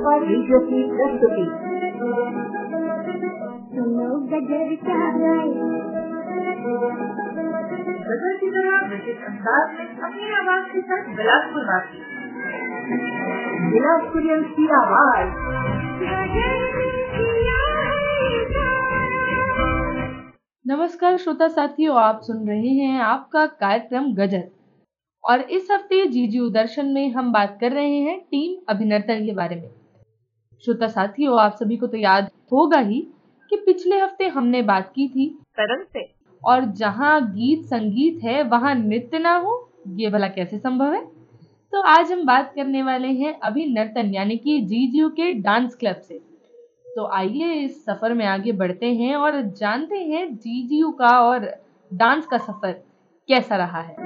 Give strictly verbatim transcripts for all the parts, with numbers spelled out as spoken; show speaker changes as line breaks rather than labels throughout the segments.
पर रेडियो की प्रस्तुति।
सुनो गजर क्या गाए,
गजर की तरह विशिष्ट अंदाज में अपनी आवाज के साथ बिलासपुर वासी बिलासपुरियन की आवाज।
नमस्कार श्रोता साथियों, आप सुन रहे हैं आपका कार्यक्रम गजर और इस हफ्ते जीजीयू दर्शन में हम बात कर रहे हैं टीम अभिनर्तन के बारे में। श्रोता साथियों, आप सभी को तो याद होगा ही कि पिछले हफ्ते हमने बात की थी
तरन से,
और जहां गीत संगीत है वहां नृत्य ना हो, ये भला कैसे संभव है। तो आज हम बात करने वाले हैं अभिनर्तन यानी कि जीजीयू के डांस क्लब से। तो आइए इस सफर में आगे बढ़ते हैं और जानते हैं जीजीयू का और डांस का सफर कैसा रहा है।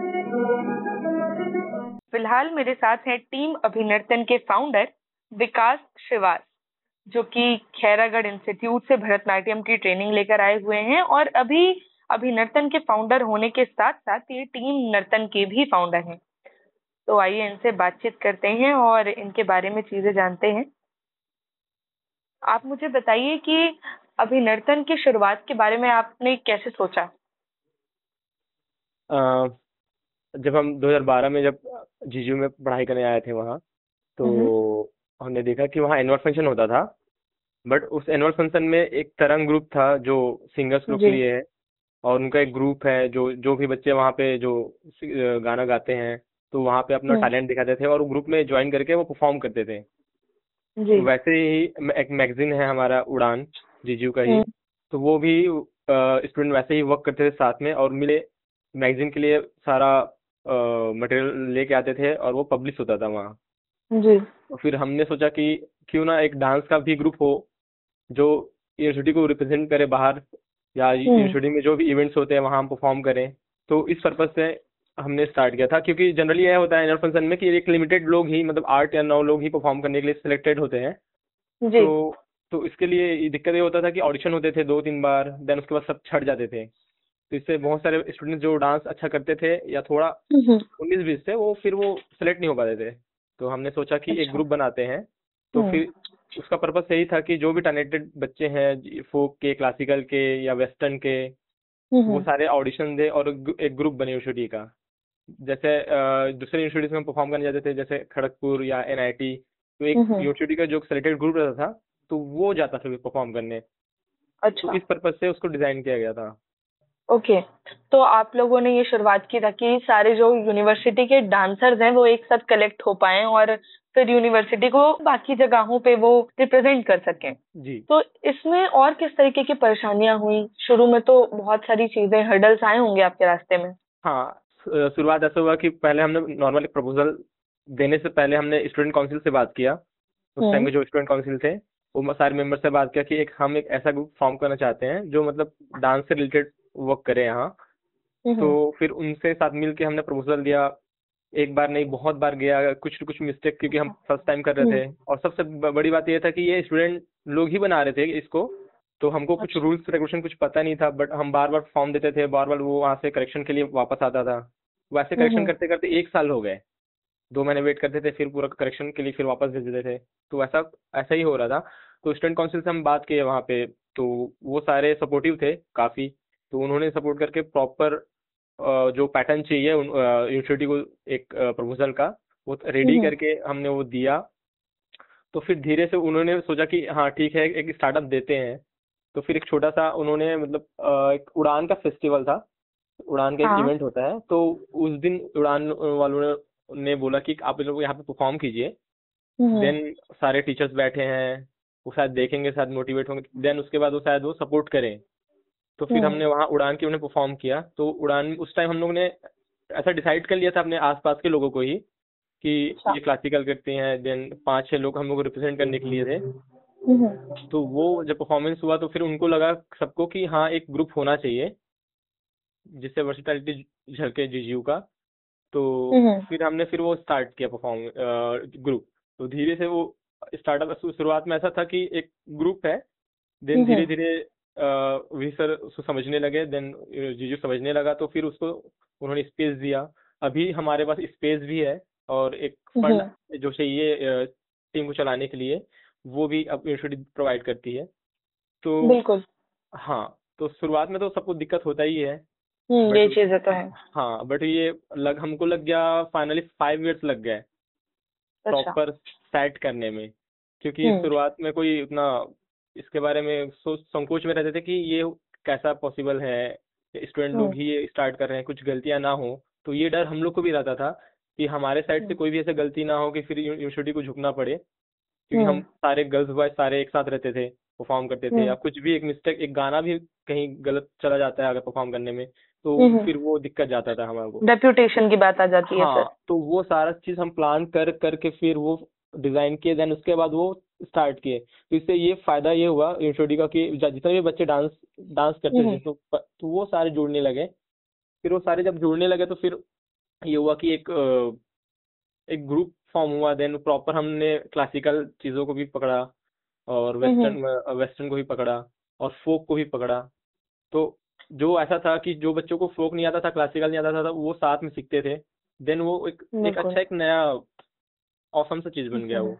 फिलहाल मेरे साथ हैं टीम अभिनर्तन के फाउंडर विकास श्रीवास, जो कि खैरागढ़ इंस्टीट्यूट से भरतनाट्यम की ट्रेनिंग लेकर आए हुए हैं और अभी अभिनर्तन के फाउंडर होने के साथ साथ ये टीम नर्तन के भी फाउंडर हैं। तो आइए इनसे बातचीत करते हैं और इनके बारे में चीजें जानते हैं। आप मुझे बताइए कि अभिनर्तन की शुरुआत के बारे में आपने कैसे सोचा?
आ, जब हम दो हज़ार बारह में जब जीजीयू में पढ़ाई करने आए थे वहाँ, तो हमने देखा कि वहाँ एनुअल फंक्शन होता था, बट उस एनुअल फंक्शन में एक तरंग ग्रुप था जो सिंगर्स लोग के लिए है, और उनका एक ग्रुप है जो जो भी बच्चे वहाँ पे जो गाना गाते हैं तो वहाँ पे अपना टैलेंट दिखाते थे और ग्रुप में ज्वाइन करके वो परफॉर्म करते थे।
जी।
वैसे ही एक मैगजीन है हमारा उड़ान, जीजीयू का ही, तो वो भी स्टूडेंट वैसे ही वर्क करते थे साथ में, और मिले मैगजीन के लिए सारा मटेरियल लेके आते थे और वो पब्लिश होता था वहाँ।
जी।
तो फिर हमने सोचा कि क्यों ना एक डांस का भी ग्रुप हो जो यूनिवर्सिटी को रिप्रेजेंट करे बाहर, या यूनिवर्सिटी में जो भी इवेंट्स होते हैं वहाँ हम परफॉर्म करें। तो इस पर्पज से हमने स्टार्ट किया था, क्योंकि जनरली यह होता है एनुअल फंक्शन में कि एक लिमिटेड लोग ही, मतलब आठ या नौ लोग ही परफॉर्म करने के लिए सिलेक्टेड होते हैं।
जी।
तो तो इसके लिए दिक्कत ये होता था कि ऑडिशन होते थे दो तीन बार, देन उसके बाद सब छट जाते थे। तो इससे बहुत सारे स्टूडेंट जो डांस अच्छा करते थे या थोड़ा उन्नीस बीस थे, वो फिर वो सिलेक्ट नहीं हो पाते थे। तो हमने सोचा कि एक ग्रुप बनाते हैं। तो फिर उसका पर्पस यही था कि जो भी टैलेंटेड बच्चे हैं फोक के, क्लासिकल के या वेस्टर्न के, वो सारे ऑडिशन दे और एक ग्रुप बने यूनिवर्सिटी का। जैसे दूसरे यूनिवर्सिटीज में परफॉर्म करने जाते थे, जैसे खड़गपुर या एनआईटी, तो एक यूनिवर्सिटी का जो सिलेक्टेड ग्रुप रहता था तो वो जाता था परफॉर्म करने।
अच्छा।
तो इस पर्पज से उसको डिजाइन किया गया था।
ओके, तो आप लोगों ने ये शुरुआत की ताकि सारे जो यूनिवर्सिटी के डांसर्स हैं वो एक साथ कलेक्ट हो पाएं और फिर यूनिवर्सिटी को बाकी जगहों पे वो रिप्रेजेंट कर सकें।
जी।
तो इसमें और किस तरीके की परेशानियां हुई? शुरू में तो बहुत सारी चीजें, हर्डल्स आए होंगे आपके रास्ते में।
हाँ, शुरुआत ऐसा हुआ कि पहले हमने नॉर्मल प्रपोजल देने से पहले हमने स्टूडेंट काउंसिल से बात किया। उस टाइम में जो स्टूडेंट काउंसिल थे वो सारे मेंबर से बात किया कि एक हम एक ऐसा ग्रुप फॉर्म करना चाहते हैं जो मतलब डांस से रिलेटेड वर्क करे यहाँ। तो फिर उनसे साथ मिल के हमने प्रपोजल दिया। एक बार नहीं, बहुत बार गया, कुछ कुछ मिस्टेक, क्योंकि हम फर्स्ट टाइम कर रहे थे, और सबसे बड़ी बात ये था कि ये स्टूडेंट लोग ही बना रहे थे इसको, तो हमको कुछ रूल्स रेगुलेशन कुछ पता नहीं था। बट हम बार बार फॉर्म देते थे, बार बार वो वहाँ से करेक्शन के लिए वापस आता था। वैसे करेक्शन करते करते एक साल हो गए, दो महीने वेट करते थे, फिर पूरा करेक्शन के लिए फिर वापस भेज देते थे। तो ऐसा ऐसा ही हो रहा था। तो स्टूडेंट काउंसिल से हम बात किए वहाँ पे, तो वो सारे सपोर्टिव थे काफ़ी। तो उन्होंने सपोर्ट करके प्रॉपर जो पैटर्न चाहिए यूनिवर्सिटी को एक प्रपोजल का, वो रेडी करके हमने वो दिया। तो फिर धीरे से उन्होंने सोचा कि हाँ ठीक है, एक स्टार्टअप देते हैं। तो फिर एक छोटा सा उन्होंने, मतलब एक उड़ान का फेस्टिवल था, उड़ान का एक इवेंट होता है, तो उस दिन उड़ान वालों ने ने बोला कि आप लोग यहाँ पे परफॉर्म कीजिए। देन सारे टीचर्स बैठे हैं, वो शायद देखेंगे, शायद मोटिवेट होंगे, देन उसके बाद वो शायद वो सपोर्ट करें। तो फिर हमने वहाँ उड़ान की उन्हें परफॉर्म किया। तो उड़ान उस टाइम हम लोग ने ऐसा डिसाइड कर लिया था अपने आसपास के लोगों को ही कि ये क्लासिकल करते हैं। देन पांच छह लोग हम लोग रिप्रेजेंट करने के लिए थे। तो वो जब परफॉर्मेंस हुआ तो फिर उनको लगा सबको कि हाँ एक ग्रुप होना चाहिए जिससे वर्सेटैलिटी झलके जीजीयू का। तो फिर हमने फिर वो स्टार्ट किया परफॉर्म ग्रुप। तो धीरे से वो स्टार्टअप शुरुआत में ऐसा था कि एक ग्रुप है, देन धीरे धीरे वी सर उसको समझने लगे, देन जीजू समझने लगा, तो फिर उसको उन्होंने स्पेस दिया। अभी हमारे पास स्पेस भी है और एक फंड जो चाहिए टीम को चलाने के लिए वो भी अब यूनिवर्सिटी प्रोवाइड करती है। तो
बिल्कुल।
हाँ, तो शुरुआत में तो सबको दिक्कत होता ही है,
हम्म
बट
ये चीजें तो है।
हाँ बट ये लग हमको लग गया फाइनली फाइव इयर्स लग गए
अच्छा।
प्रॉपर सेट करने में, क्योंकि
हम्म
शुरुआत में कोई उतना इसके बारे में सोच संकोच में रहते थे कि ये कैसा पॉसिबल है, स्टूडेंट लोग
हम्म
ही ये स्टार्ट कर रहे हैं, कुछ गलतियां ना हो। तो ये डर हम लोग को भी रहता था कि हमारे साइड से
हम्म
कोई भी ऐसे गलती ना हो कि फिर यूनिवर्सिटी को झुकना पड़े, क्योंकि हम
हम्म
सारे गर्ल्स बॉयज सारे एक साथ रहते थे, परफॉर्म करते थे, या
हम्म
कुछ भी एक मिस्टेक, एक गाना भी कहीं गलत चला जाता है अगर परफॉर्म करने में, तो
हम्म
फिर वो दिक्कत जाता था हमारे को।
रेप्यूटेशन की बात आ जाती है फिर।
हाँ, तो वो सारा चीज हम प्लान कर करके फिर वो डिजाइन किए, देन उसके बाद वो स्टार्ट किए। तो इससे ये फायदा ये हुआ यूनिवर्सिटी का कि ज- जितने भी बच्चे डांस डांस करते
हम्म
थे तो, तो वो सारे जुड़ने लगे। फिर वो सारे जब जुड़ने लगे तो फिर ये हुआ कि एक अ, एक ग्रुप फॉर्म हुआ। देन प्रॉपर हमने क्लासिकल चीजों को भी पकड़ा और
हम्म
वेस्टर्न वेस्टर्न को भी पकड़ा और फोक को भी पकड़ा। तो जो ऐसा था कि जो बच्चों को फोक नहीं आता था, क्लासिकल नहीं आता था, वो साथ में सीखते थे। देन वो एक एक
बिल्कुल।
अच्छा एक नया ऑसम सा चीज बन गया
हम्म।
वो।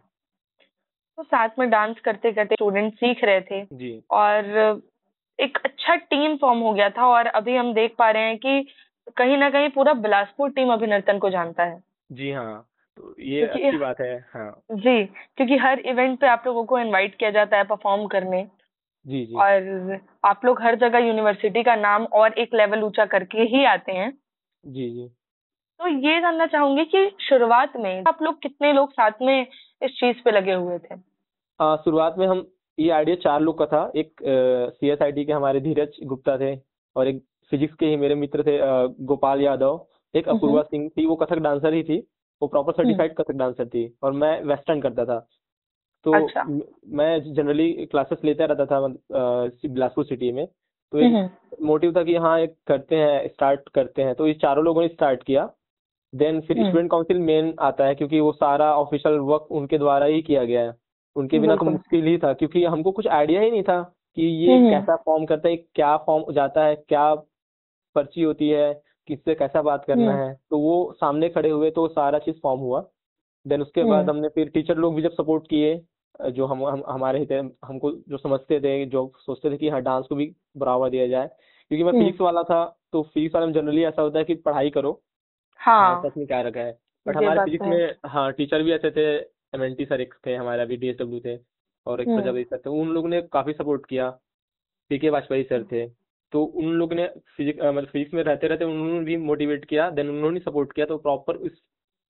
तो साथ में डांस करते करते स्टूडेंट सीख रहे थे
जी
और एक अच्छा टीम फॉर्म हो गया था। और अभी हम देख पा रहे हैं कि कहीं ना कहीं पूरा बिलासपुर टीम अभिनर्तन को जानता है।
जी हाँ, तो ये
क्योंकि
अच्छी बात है। हाँ
जी, क्योंकि हर इवेंट पे आप लोगों को इनवाइट किया जाता है परफॉर्म करने।
जी जी
और आप लोग हर जगह यूनिवर्सिटी का नाम और एक लेवल ऊंचा करके ही आते हैं।
जी जी।
तो ये जानना चाहूंगी कि शुरुआत में आप लोग कितने लोग साथ में इस चीज पे लगे हुए थे?
हाँ, शुरुआत में हम ये आइडिया चार लोग का था। एक सी एस आई टी के हमारे धीरज गुप्ता थे, और एक फिजिक्स के ही मेरे मित्र थे अ, गोपाल यादव, एक
हम्म
अपूर्वा सिंह थी, वो कथक डांसर ही थी, वो proper
hmm
certified Kathak dancer थी, और मैं वेस्टर्न करता था। तो
अच्छा।
म- मैं जनरली क्लासेस लेता रहता था अ, बिलासपुर सिटी में। तो एक
हम्म
मोटिव था कि हाँ एक करते हैं, स्टार्ट करते हैं। तो इस चारों लोगों ने स्टार्ट किया। देन फिर
हम्म
स्टूडेंट काउंसिल मेन आता है, क्योंकि वो सारा ऑफिशियल वर्क उनके द्वारा ही किया गया है। उनके बिना तो
बिल्कुल।
मुश्किल ही था, क्योंकि हमको कुछ आइडिया ही नहीं था कि ये
हम्म
कैसा फॉर्म करता है, क्या फॉर्म जाता है, क्या पर्ची होती है, किससे कैसा बात करना
हम्म
है। तो वो सामने खड़े हुए तो सारा चीज फॉर्म हुआ। देन उसके बाद
हम्म
हमने फिर टीचर लोग भी जब सपोर्ट किए, अ, जो हम, हम हमारे हित हमको जो समझते थे, जो सोचते थे कि हाँ डांस को भी बढ़ावा दिया जाए, क्योंकि मैं
हम्म
फिजिक्स वाला था। तो फिजिक्स वाले में जनरली ऐसा होता है कि पढ़ाई करो, हाँ
हाँ,
सच में क्या रखा है। बट
ये
हमारे
बात
फिजिक्स
तो है।
में हाँ टीचर भी ऐसे थे, एम एन टी सर एक थे हमारे, अभी डी एस डब्ल्यू थे, और एक
हम्म
प्रजापति सर थे। उन लोगों ने काफी सपोर्ट किया। पी के वाजपेयी सर थे, तो उन लोगों ने फिजिक्स मतलब फिजिक्स में रहते रहते उन्होंने भी मोटिवेट किया, देन उन्होंने सपोर्ट किया, तो प्रॉपर उस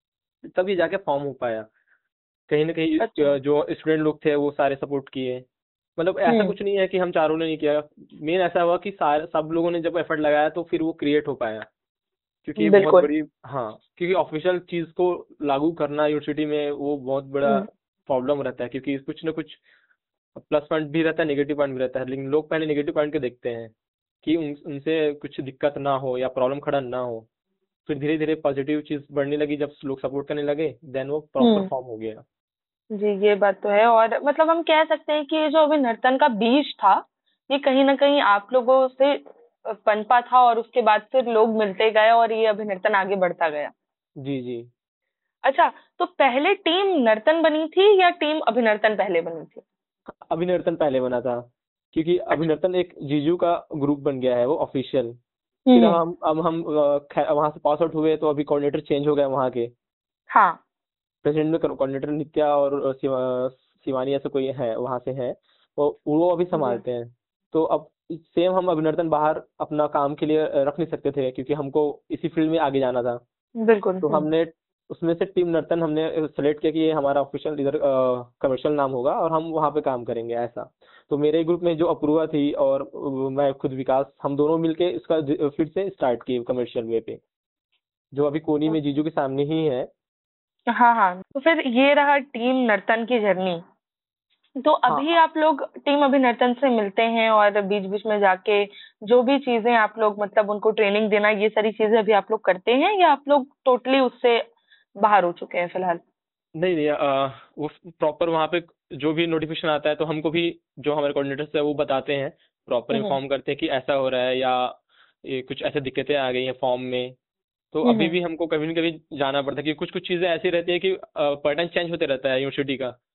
तभी जाके फॉर्म हो पाया। कहीं ना कहीं
अच्छा।
अ, जो स्टूडेंट लोग थे वो सारे सपोर्ट किए। मतलब ऐसा
हम्म
कुछ नहीं है कि हम चारों ने नहीं किया। मेन ऐसा हुआ कि सारे सब लोगों ने जब एफर्ट लगाया तो फिर वो क्रिएट हो पाया, क्योंकि ये बहुत
बिल्कुल।
बड़ी, हाँ क्योंकि ऑफिशियल चीज को लागू करना यूनिवर्सिटी में वो बहुत बड़ा
हम्म
प्रॉब्लम रहता है, क्योंकि कुछ ना कुछ प्लस पॉइंट भी रहता है, नेगेटिव पॉइंट भी रहता है, लेकिन लोग पहले नेगेटिव पॉइंट के देखते हैं कि उन, उनसे कुछ दिक्कत ना हो या प्रॉब्लम खड़ा ना हो। फिर धीरे धीरे पॉजिटिव चीज बढ़ने लगी, जब लोग सपोर्ट करने लगे, देन वो प्रॉपर
हम्म
फॉर्म हो गया।
जी, ये बात तो है। और मतलब हम कह सकते हैं कि ये जो अभी नर्तन का बीज था, ये कहीं ना कहीं आप लोगों से पनपा था और उसके बाद फिर लोग मिलते गए और ये अभिनर्तन आगे बढ़ता गया।
जी जी।
अच्छा, तो पहले टीम नर्तन बनी थी या टीम अभिनर्तन पहले बनी थी?
अभिनर्तन पहले बना था, क्योंकि
अच्छा।
अभिनर्तन एक जीजू का ग्रुप बन गया है वो ऑफिशियल। फिर
हम्म
हम अब हम वहां से पास आउट हुए, तो अभी कोऑर्डिनेटर चेंज हो गए वहाँ के।
हाँ।
प्रेसिडेंट में कोऑर्डिनेटर नित्या और अ, शिवा, शिवानी ऐसे कोई है वहां से है, वो वो अभी
जी
संभालते हैं। तो अब सेम हम अभिनर्तन बाहर अपना काम के लिए अ, रख नहीं सकते थे, क्योंकि हमको इसी फील्ड में आगे जाना था।
बिल्कुल।
तो
हम्म
हमने उसमें से टीम नर्तन हमने सेलेक्ट किया कि ये हमारा ऑफिशियल इधर कमर्शियल नाम होगा और हम वहाँ पे काम करेंगे ऐसा। तो मेरे ग्रुप में जो अपूर्वा थी और अ, मैं खुद विकास, हम दोनों मिलके इसका ज- फिर से स्टार्ट किए कमर्शियल वे पे, जो अभी कोनी में जीजू के सामने ही है।
हाँ हाँ, तो फिर ये रहा टीम नर्तन की जर्नी। तो अभी
हाँ
आप लोग टीम अभिनर्तन से मिलते हैं और बीच बीच में जाके जो भी चीजें आप लोग मतलब उनको ट्रेनिंग देना, ये सारी चीजें अभी आप लोग करते हैं या आप लोग टोटली उससे बाहर हो चुके हैं फिलहाल?
नहीं नहीं, अ, वो प्रॉपर वहाँ पे जो भी नोटिफिकेशन आता है तो हमको भी जो हमारे कोऑर्डिनेटर्स है वो बताते हैं, प्रॉपर
हम्म
इन्फॉर्म करते हैं कि ऐसा हो रहा है, या ये कुछ ऐसे दिक्कतें आ गई हैं फॉर्म में। तो
हम्म
अभी
हम्म
भी हमको कभी न कभी जाना पड़ता है, कि कुछ कुछ चीज़ें ऐसी रहती है कि पैटर्न चेंज होते रहता है यूनिवर्सिटी का।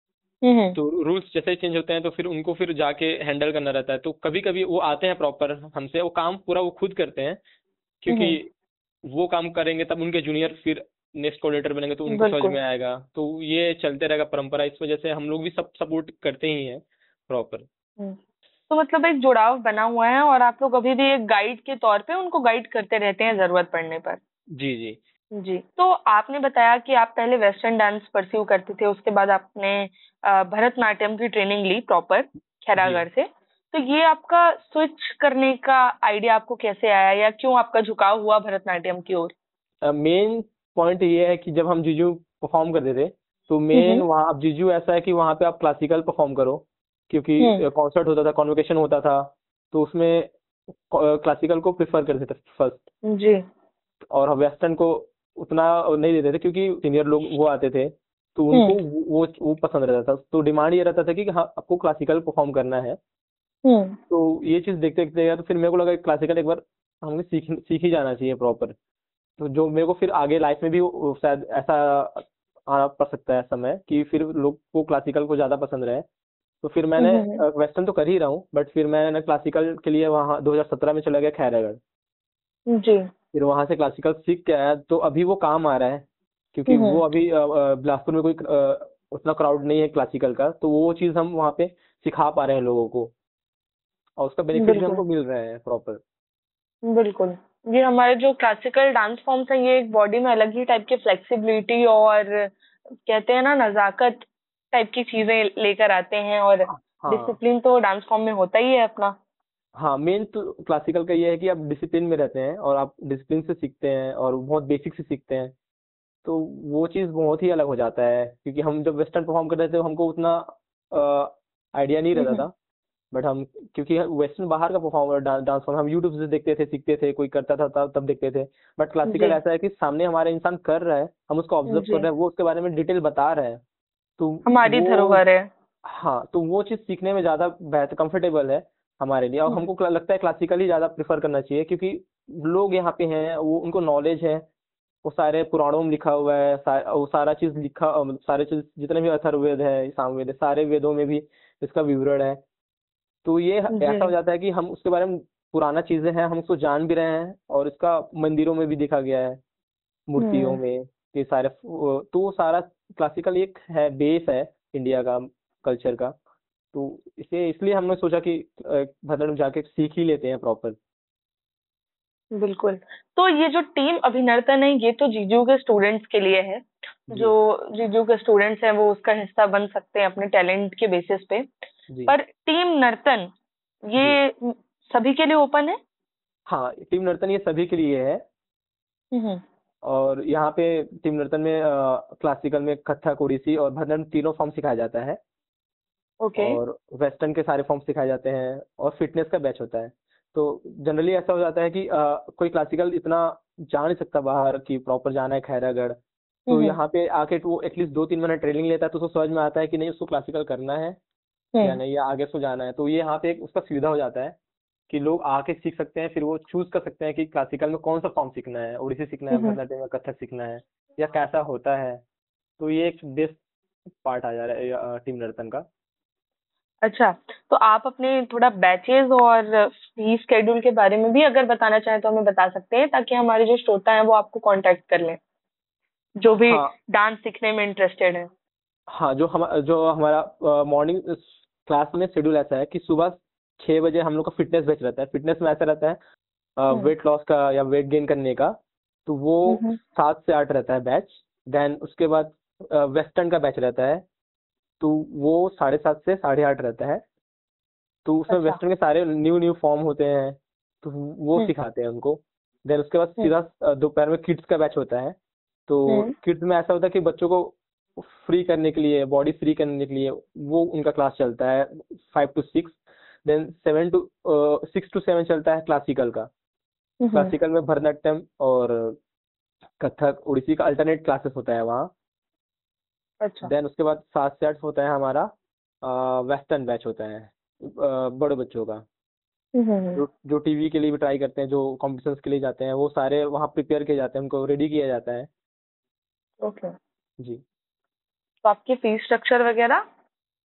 हम्म
तो रूल्स जैसे ही चेंज होते हैं तो फिर उनको फिर जाके हैंडल करना रहता है। तो कभी कभी वो आते हैं प्रॉपर हमसे, वो काम पूरा वो खुद करते हैं, क्योंकि वो काम करेंगे तब उनके जूनियर फिर नेक्स्ट कोऑर्डिनेटर बनेंगे तो उनको समझ
बिल्कुल।
में आएगा। तो ये चलते रहेगा परंपरा, इस वजह से हम लोग भी सब सपोर्ट करते ही हैं प्रॉपर।
हम्म। तो मतलब एक जुड़ाव बना हुआ है और आप लोग अभी भी एक गाइड के तौर पे उनको गाइड करते रहते हैं जरूरत पड़ने पर।
जी जी।
जी। तो आपने बताया कि आप पहले वेस्टर्न डांस परस्यू करते थे, उसके बाद आपने अ, भरतनाट्यम की ट्रेनिंग ली प्रॉपर
जी
खैरागढ़ से। तो ये आपका स्विच करने का आइडिया आपको कैसे आया, या क्यों आपका झुकाव हुआ भरतनाट्यम की ओर?
मेन पॉइंट ये है कि जब हम जीजू परफॉर्म करते थे तो मेन
हम्म
वहाँ, अब जीजू ऐसा है कि वहाँ पे आप क्लासिकल परफॉर्म करो, क्योंकि
हम्म
कॉन्सर्ट होता था, कॉन्वोकेशन होता था, तो उसमें क्लासिकल को प्रेफर करते थे फर्स्ट,
जी।
और वेस्टर्न को उतना नहीं देते थे क्योंकि सीनियर लोग वो आते थे तो उनको
हम्म
वो वो पसंद रहता था। तो डिमांड ये रहता था कि हाँ आपको क्लासिकल परफॉर्म करना है।
हम्म
तो ये चीज देखते देखते गया तो फिर मेरे को लगा क्लासिकल एक बार हमें सीख सीख ही जाना चाहिए प्रॉपर। तो जो मेरे को फिर आगे लाइफ में भी वो- शायद ऐसा आना पड़ सकता है समय कि फिर लोग को क्लासिकल को ज्यादा पसंद रहे। तो फिर मैंने
हम्म
वेस्टर्न तो कर ही रहा हूँ, बट फिर मैंने क्लासिकल के लिए वहाँ दो हज़ार सत्रह में चला गया खैरागढ़।
जी।
फिर वहां से क्लासिकल सीख के आया, तो अभी वो काम आ रहा है, क्योंकि
हम्म
वो अभी अ, अ, बिलासपुर में कोई अ, उतना क्राउड नहीं है क्लासिकल का, तो वो चीज हम वहाँ पे सिखा पा रहे हैं लोगों को, और उसका बेनिफिट भी
बिल्कुल
हमको मिल रहा है प्रॉपर।
बिल्कुल। ये हमारे जो क्लासिकल डांस फॉर्म्स हैं, ये एक बॉडी में अलग ही टाइप की फ्लेक्सिबिलिटी और कहते हैं ना नजाकत टाइप की चीजें लेकर आते हैं, और
हाँ
डिसिप्लिन तो डांस फॉर्म में होता ही है अपना।
हाँ, मेन तो क्लासिकल का ये है कि आप डिसिप्लिन में रहते हैं और आप डिसिप्लिन से सीखते हैं और बहुत बेसिक से सीखते हैं। तो वो चीज़ बहुत ही अलग हो जाता है, क्योंकि हम जब वेस्टर्न परफॉर्म कर रहे थे हमको उतना आइडिया नहीं रहता
हम्म
था। बट हम, क्योंकि वेस्टर्न बाहर का परफॉर्मर डांस फॉर्म हम यूट्यूब से देखते थे, सीखते थे, कोई करता था तब तब देखते थे। बट क्लासिकल
जी
ऐसा है कि सामने हमारे इंसान कर रहा है, हम उसको ऑब्जर्व कर
जी।
रहे हैं, वो उसके बारे में डिटेल बता रहा है। तो
हमारी
वो,
धरोहर है।
हाँ, तो वो चीज़ सीखने में ज़्यादा बेहतर कंफर्टेबल है हमारे लिए, और
हम्म
हमको लगता है क्लासिकल ही ज़्यादा प्रेफर करना चाहिए, क्योंकि लोग यहाँ पे हैं, वो उनको नॉलेज है, वो सारे पुराणों में लिखा हुआ है, सा, वो सारा चीज़ लिखा अ, सारे चीज़ जितने भी अथर्ववेद है, सामवेद है, सारे वेदों में भी इसका विवरण है। तो ये ऐसा हो
जी।
जाता है कि हम उसके बारे में, पुराना चीज़ें हैं, हम उसको जान भी रहे हैं, और इसका मंदिरों में भी देखा गया है, मूर्तियों
हम्म
में, ये सारे, तो वो सारा क्लासिकल एक है, बेस है इंडिया का कल्चर का। तो इसे इसलिए हमने सोचा कि अ, भरतनाट्यम जाके सीख ही लेते हैं प्रॉपर।
बिल्कुल। तो ये जो टीम अभिनर्तन है, ये तो जीजू के स्टूडेंट्स के लिए है।
जी
जो जीजू के स्टूडेंट्स हैं वो उसका हिस्सा बन सकते हैं अपने टैलेंट के बेसिस पे।
जी
पर टीम नर्तन
जी।
ये सभी के लिए ओपन है?
हाँ, टीम नर्तन ये सभी के लिए है।
हम्म
और यहाँ पे टीम नर्तन में क्लासिकल में कथक, ओडिसी और भरतनाट्यम तीनों फॉर्म सिखाया जाता है,
ओके।
और वेस्टर्न के सारे फॉर्म सिखाए जाते हैं, और फिटनेस का बैच होता है। तो जनरली ऐसा हो जाता है कि अ, कोई क्लासिकल इतना जा नहीं सकता बाहर कि प्रॉपर जाना है खैरागढ़, तो
हम्म
यहाँ पे आके तो वो एटलीस्ट दो तीन महीने ट्रेनिंग लेता है, तो उसको समझ में आता है कि नहीं उसको क्लासिकल करना है या
हम्म
नहीं, या आगे उसको जाना है। तो ये यहाँ पे एक उसका सुविधा हो जाता है कि लोग आके सीख सकते हैं, फिर वो चूज कर सकते हैं कि क्लासिकल में कौन सा फॉर्म सीखना है, ओडिसी सीखना है,
हम्म।
भरतनाट्यम में कथक सीखना है, या कैसा होता है। तो ये एक बेस्ट पार्ट आ जा रहा है टीम नर्तन का।
अच्छा, तो आप अपने थोड़ा बैचेस और फीस शेड्यूल के बारे में भी अगर बताना चाहें तो हमें बता सकते हैं, ताकि हमारे जो श्रोता हैं वो आपको कांटेक्ट कर लें, जो भी
हाँ
डांस सीखने में इंटरेस्टेड है।
हाँ, जो हम जो हमारा मॉर्निंग क्लास में शेड्यूल ऐसा है कि सुबह छः बजे हम लोग का फिटनेस बैच रहता है। फिटनेस में ऐसा रहता है
हम्म
वेट लॉस का या वेट गेन करने का, तो वो
हम्म
सात से आठ रहता है बैच। देन उसके बाद वेस्टर्न का बैच रहता है, तो वो साढ़े सात से साढ़े आठ रहता है। तो उसमें
अच्छा।
वेस्टर्न के सारे न्यू न्यू फॉर्म होते हैं, तो वो
हम्म
सिखाते हैं उनको। देन उसके बाद
हम्म
सीधा अ, दोपहर में किड्स का बैच होता है। तो
हम्म
किड्स में ऐसा होता है कि बच्चों को फ्री करने के लिए, बॉडी फ्री करने के लिए वो उनका क्लास चलता है five to six. Then seven to six to seven चलता है क्लासिकल का।
हम्म।
क्लासिकल में भरतनाट्यम और कथक, उड़ीसी का अल्टरनेट क्लासेस होता है वहाँ।
अच्छा।
देन उसके बाद सात से आठ होता है हमारा वेस्टर्न बैच होता है, अ, बड़े बच्चों का,
हम्म।
जो जो टीवी के लिए भी ट्राई करते हैं, जो कॉम्पिटिशन्स के लिए जाते हैं, वो सारे वहाँ प्रिपेयर किए जाते हैं, उनको रेडी किया जाता है।
ओके।
जी।
तो आपकी फीस स्ट्रक्चर वगैरह?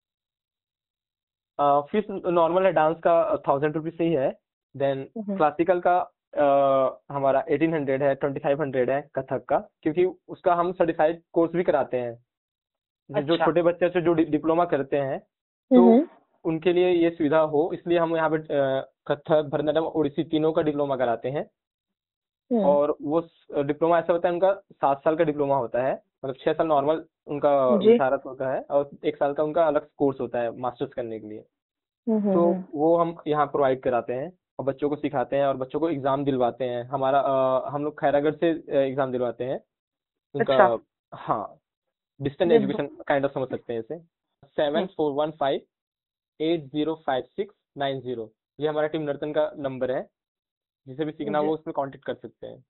फीस नॉर्मल है डांस का थाउजेंड रुपीज से ही है। देन क्लासिकल का uh, हमारा एटीन हंड्रेड है, ट्वेंटी फाइव हंड्रेड है कथक का, क्योंकि उसका हम सर्टिफाइड कोर्स भी कराते हैं।
अच्छा।
जो छोटे बच्चे से जो डिप्लोमा करते हैं तो उनके लिए ये सुविधा हो, इसलिए हम यहाँ पे कथक, भरतनाट्यम, ओडिसी तीनों का डिप्लोमा कराते हैं। और वो डिप्लोमा ऐसा होता है, उनका सात साल का डिप्लोमा होता है, मतलब छह साल नॉर्मल उनका विशारद होता है और एक साल का उनका अलग कोर्स होता है मास्टर्स करने के लिए। तो वो हम यहाँ प्रोवाइड कराते हैं और बच्चों को सिखाते हैं और बच्चों को एग्जाम दिलवाते हैं। हमारा आ, हम लोग खैरागढ़ से एग्जाम दिलवाते हैं उनका।
अच्छा।
हाँ, डिस्टेंस एजुकेशन काइंड ऑफ समझ सकते हैं इसे। Seven four one five eight zero five six nine zero ये हमारा टीम नर्तन का नंबर है, जिसे भी सीखना वो उसमें कांटेक्ट कर सकते हैं।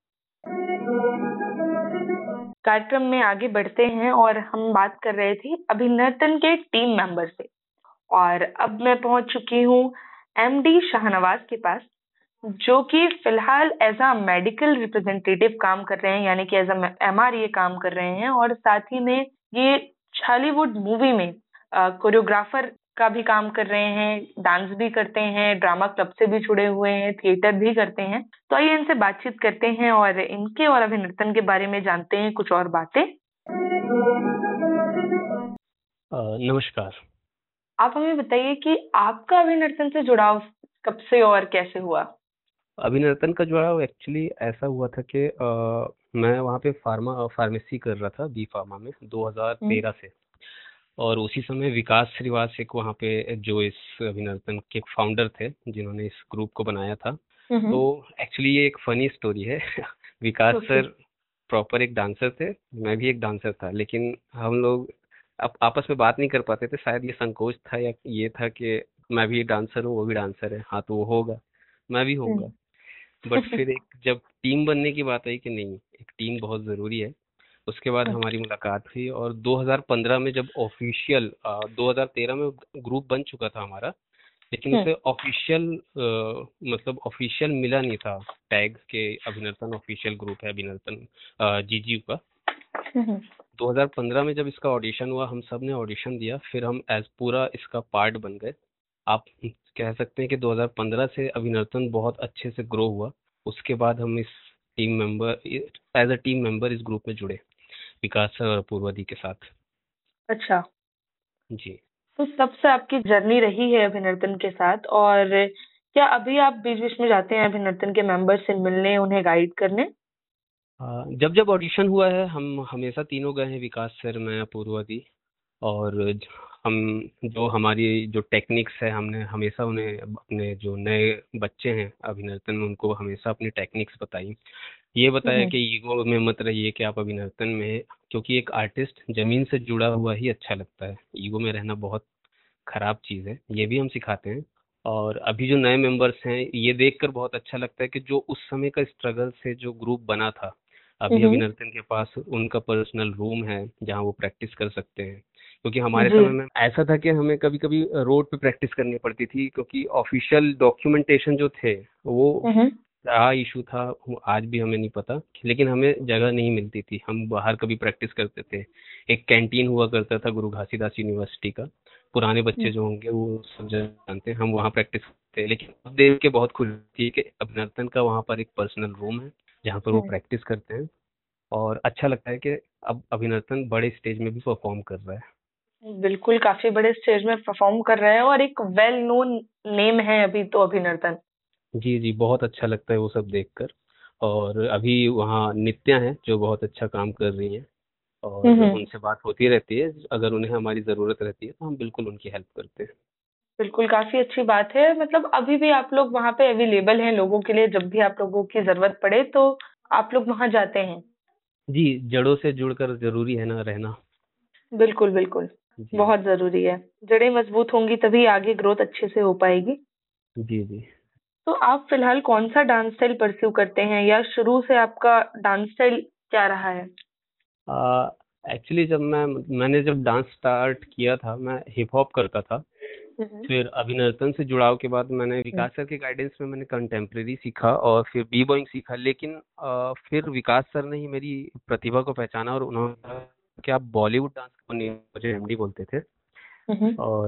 कार्यक्रम में आगे बढ़ते हैं और हम बात कर रहे थे अभिनर्तन के टीम मेंबर से, और अब मैं पहुंच चुकी हूँ एमडी शाहनवाज के पास, जो कि फिलहाल एज अ मेडिकल रिप्रेजेंटेटिव काम कर रहे हैं, यानी कि एज अ एमआर ये काम कर रहे हैं, और साथ ही में ये हॉलीवुड मूवी में कोरियोग्राफर का भी काम कर रहे हैं, डांस भी करते हैं, ड्रामा क्लब से भी जुड़े हुए हैं, थिएटर भी करते हैं। तो आइए इनसे बातचीत करते हैं और इनके और अभिनर्तन के बारे में जानते हैं कुछ और बातें।
नमस्कार।
आप हमें बताइए कि आपका अभिनर्तन से जुड़ाव कब से और कैसे हुआ?
अभिनर्तन का जुड़ाव एक्चुअली ऐसा हुआ था कि मैं वहाँ पे फार्मा फार्मेसी कर रहा था, बी फार्मा में दो हज़ार तेरह से, और उसी समय विकास श्रीवास एक वहाँ पे जो इस अभिनर्तन के फाउंडर थे, जिन्होंने इस ग्रुप को बनाया था। तो एक्चुअली ये एक फनी स्टोरी है। विकास सर प्रॉपर एक डांसर थे, मैं भी एक डांसर था, लेकिन हम लोग अब आपस में बात नहीं कर पाते थे। शायद ये संकोच था या ये था कि मैं भी डांसर हूँ, वो भी डांसर है, हाँ तो वो होगा, मैं भी होऊंगा। बट फिर एक जब टीम बनने की बात आई कि नहीं, एक टीम बहुत ज़रूरी है, उसके बाद हमारी मुलाकात हुई। और दो हज़ार पंद्रह में जब ऑफिशियल, दो हज़ार तेरह में ग्रुप बन चुका था हमारा, लेकिन उसे ऑफिशियल मतलब ऑफिशियल मिला नहीं था टैग के अभिनर्तन ऑफिशियल ग्रुप है अभिनर्तन जीजीयू का। दो हज़ार पंद्रह में जब इसका ऑडिशन हुआ, हम सब ने ऑडिशन दिया, फिर हम एज पूरा इसका पार्ट बन गए। आप कह सकते हैं कि दो हज़ार पंद्रह से अभिनर्तन बहुत अच्छे से ग्रो हुआ। उसके बाद हम इस team member as a team member इस ग्रुप में जुड़े, विकास सर और पूर्वादी के साथ।
अच्छा
जी।
तो तब से आपकी जर्नी रही है अभिनर्तन के साथ, और क्या अभी आप बीच बीच में जाते हैं अभिनर्तन के मेंबर से मिलने, उन्हें गाइड करने?
जब जब ऑडिशन हुआ है हम हमेशा तीनों गए हैं, विकास सर, मैं, पूर्वादी, और हम जो हमारी जो टेक्निक्स है, हमने हमेशा उन्हें अपने जो नए बच्चे हैं अभिनर्तन में, उनको हमेशा अपनी टेक्निक्स बताई। ये बताया कि ईगो में मत रहिए कि आप अभिनर्तन में, क्योंकि एक आर्टिस्ट जमीन से जुड़ा हुआ ही अच्छा लगता है, ईगो में रहना बहुत खराब चीज़ है, ये भी हम सिखाते हैं। और अभी जो नए मेंबर्स हैं, ये देखकर बहुत अच्छा लगता है कि जो उस समय का स्ट्रगल से जो ग्रुप बना था, अभी अभिनर्तन के पास उनका पर्सनल रूम है जहाँ वो प्रैक्टिस कर सकते हैं। क्योंकि हमारे समय में ऐसा था कि हमें कभी कभी रोड पे प्रैक्टिस करनी पड़ती थी, क्योंकि ऑफिशियल डॉक्यूमेंटेशन जो थे वो क्या इशू था आज भी हमें नहीं पता, लेकिन हमें जगह नहीं मिलती थी, हम बाहर कभी प्रैक्टिस करते थे। एक कैंटीन हुआ करता था गुरु घासीदास यूनिवर्सिटी का, पुराने बच्चे जो होंगे वो सब जानते हैं, हम वहाँ प्रैक्टिस करते हैं। लेकिन अब देख के बहुत खुशी थी कि अभिनर्तन का वहाँ पर एक पर्सनल रूम है जहाँ पर वो प्रैक्टिस करते हैं, और अच्छा लगता है कि अब अभिनर्तन बड़े स्टेज में भी परफॉर्म कर रहा है।
बिल्कुल, काफी बड़े स्टेज में परफॉर्म कर रहा है और एक वेल नोन नेम है अभी तो अभिनर्तन।
जी जी, बहुत अच्छा लगता है वो सब देखकर। और अभी वहाँ नित्या हैं जो बहुत अच्छा काम कर रही हैं, और उनसे बात होती रहती है, अगर उन्हें हमारी ज़रूरत रहती है तो हम बिल्कुल उनकी हेल्प करते हैं।
बिल्कुल, काफी अच्छी बात है। मतलब अभी भी आप लोग वहाँ पे अवेलेबल हैं लोगों के लिए, जब भी आप लोगों की जरूरत पड़े तो आप लोग वहाँ जाते हैं।
जी, जड़ों से जुड़कर जरूरी है ना रहना।
बिल्कुल बिल्कुल, बहुत जरूरी है। जड़ें मजबूत होंगी तभी आगे ग्रोथ अच्छे से हो पाएगी।
जी जी।
तो आप फिलहाल कौन सा डांस स्टाइल परस्यू करते हैं, या शुरू से आपका डांस स्टाइल क्या रहा है?
एक्चुअली जब मैं मैंने जब डांस स्टार्ट किया था, मैं हिप हॉप करता था। फिर अभिनर्तन से जुड़ाव के बाद मैंने विकास सर के गाइडेंस में मैंने कंटेम्प्रेरी सीखा और फिर बी बॉइंग सीखा। लेकिन आ, फिर विकास सर ने ही मेरी प्रतिभा को पहचाना और उन्होंने कहा कि आप बॉलीवुड डांस को नहीं, मुझे एमडी बोलते थे। और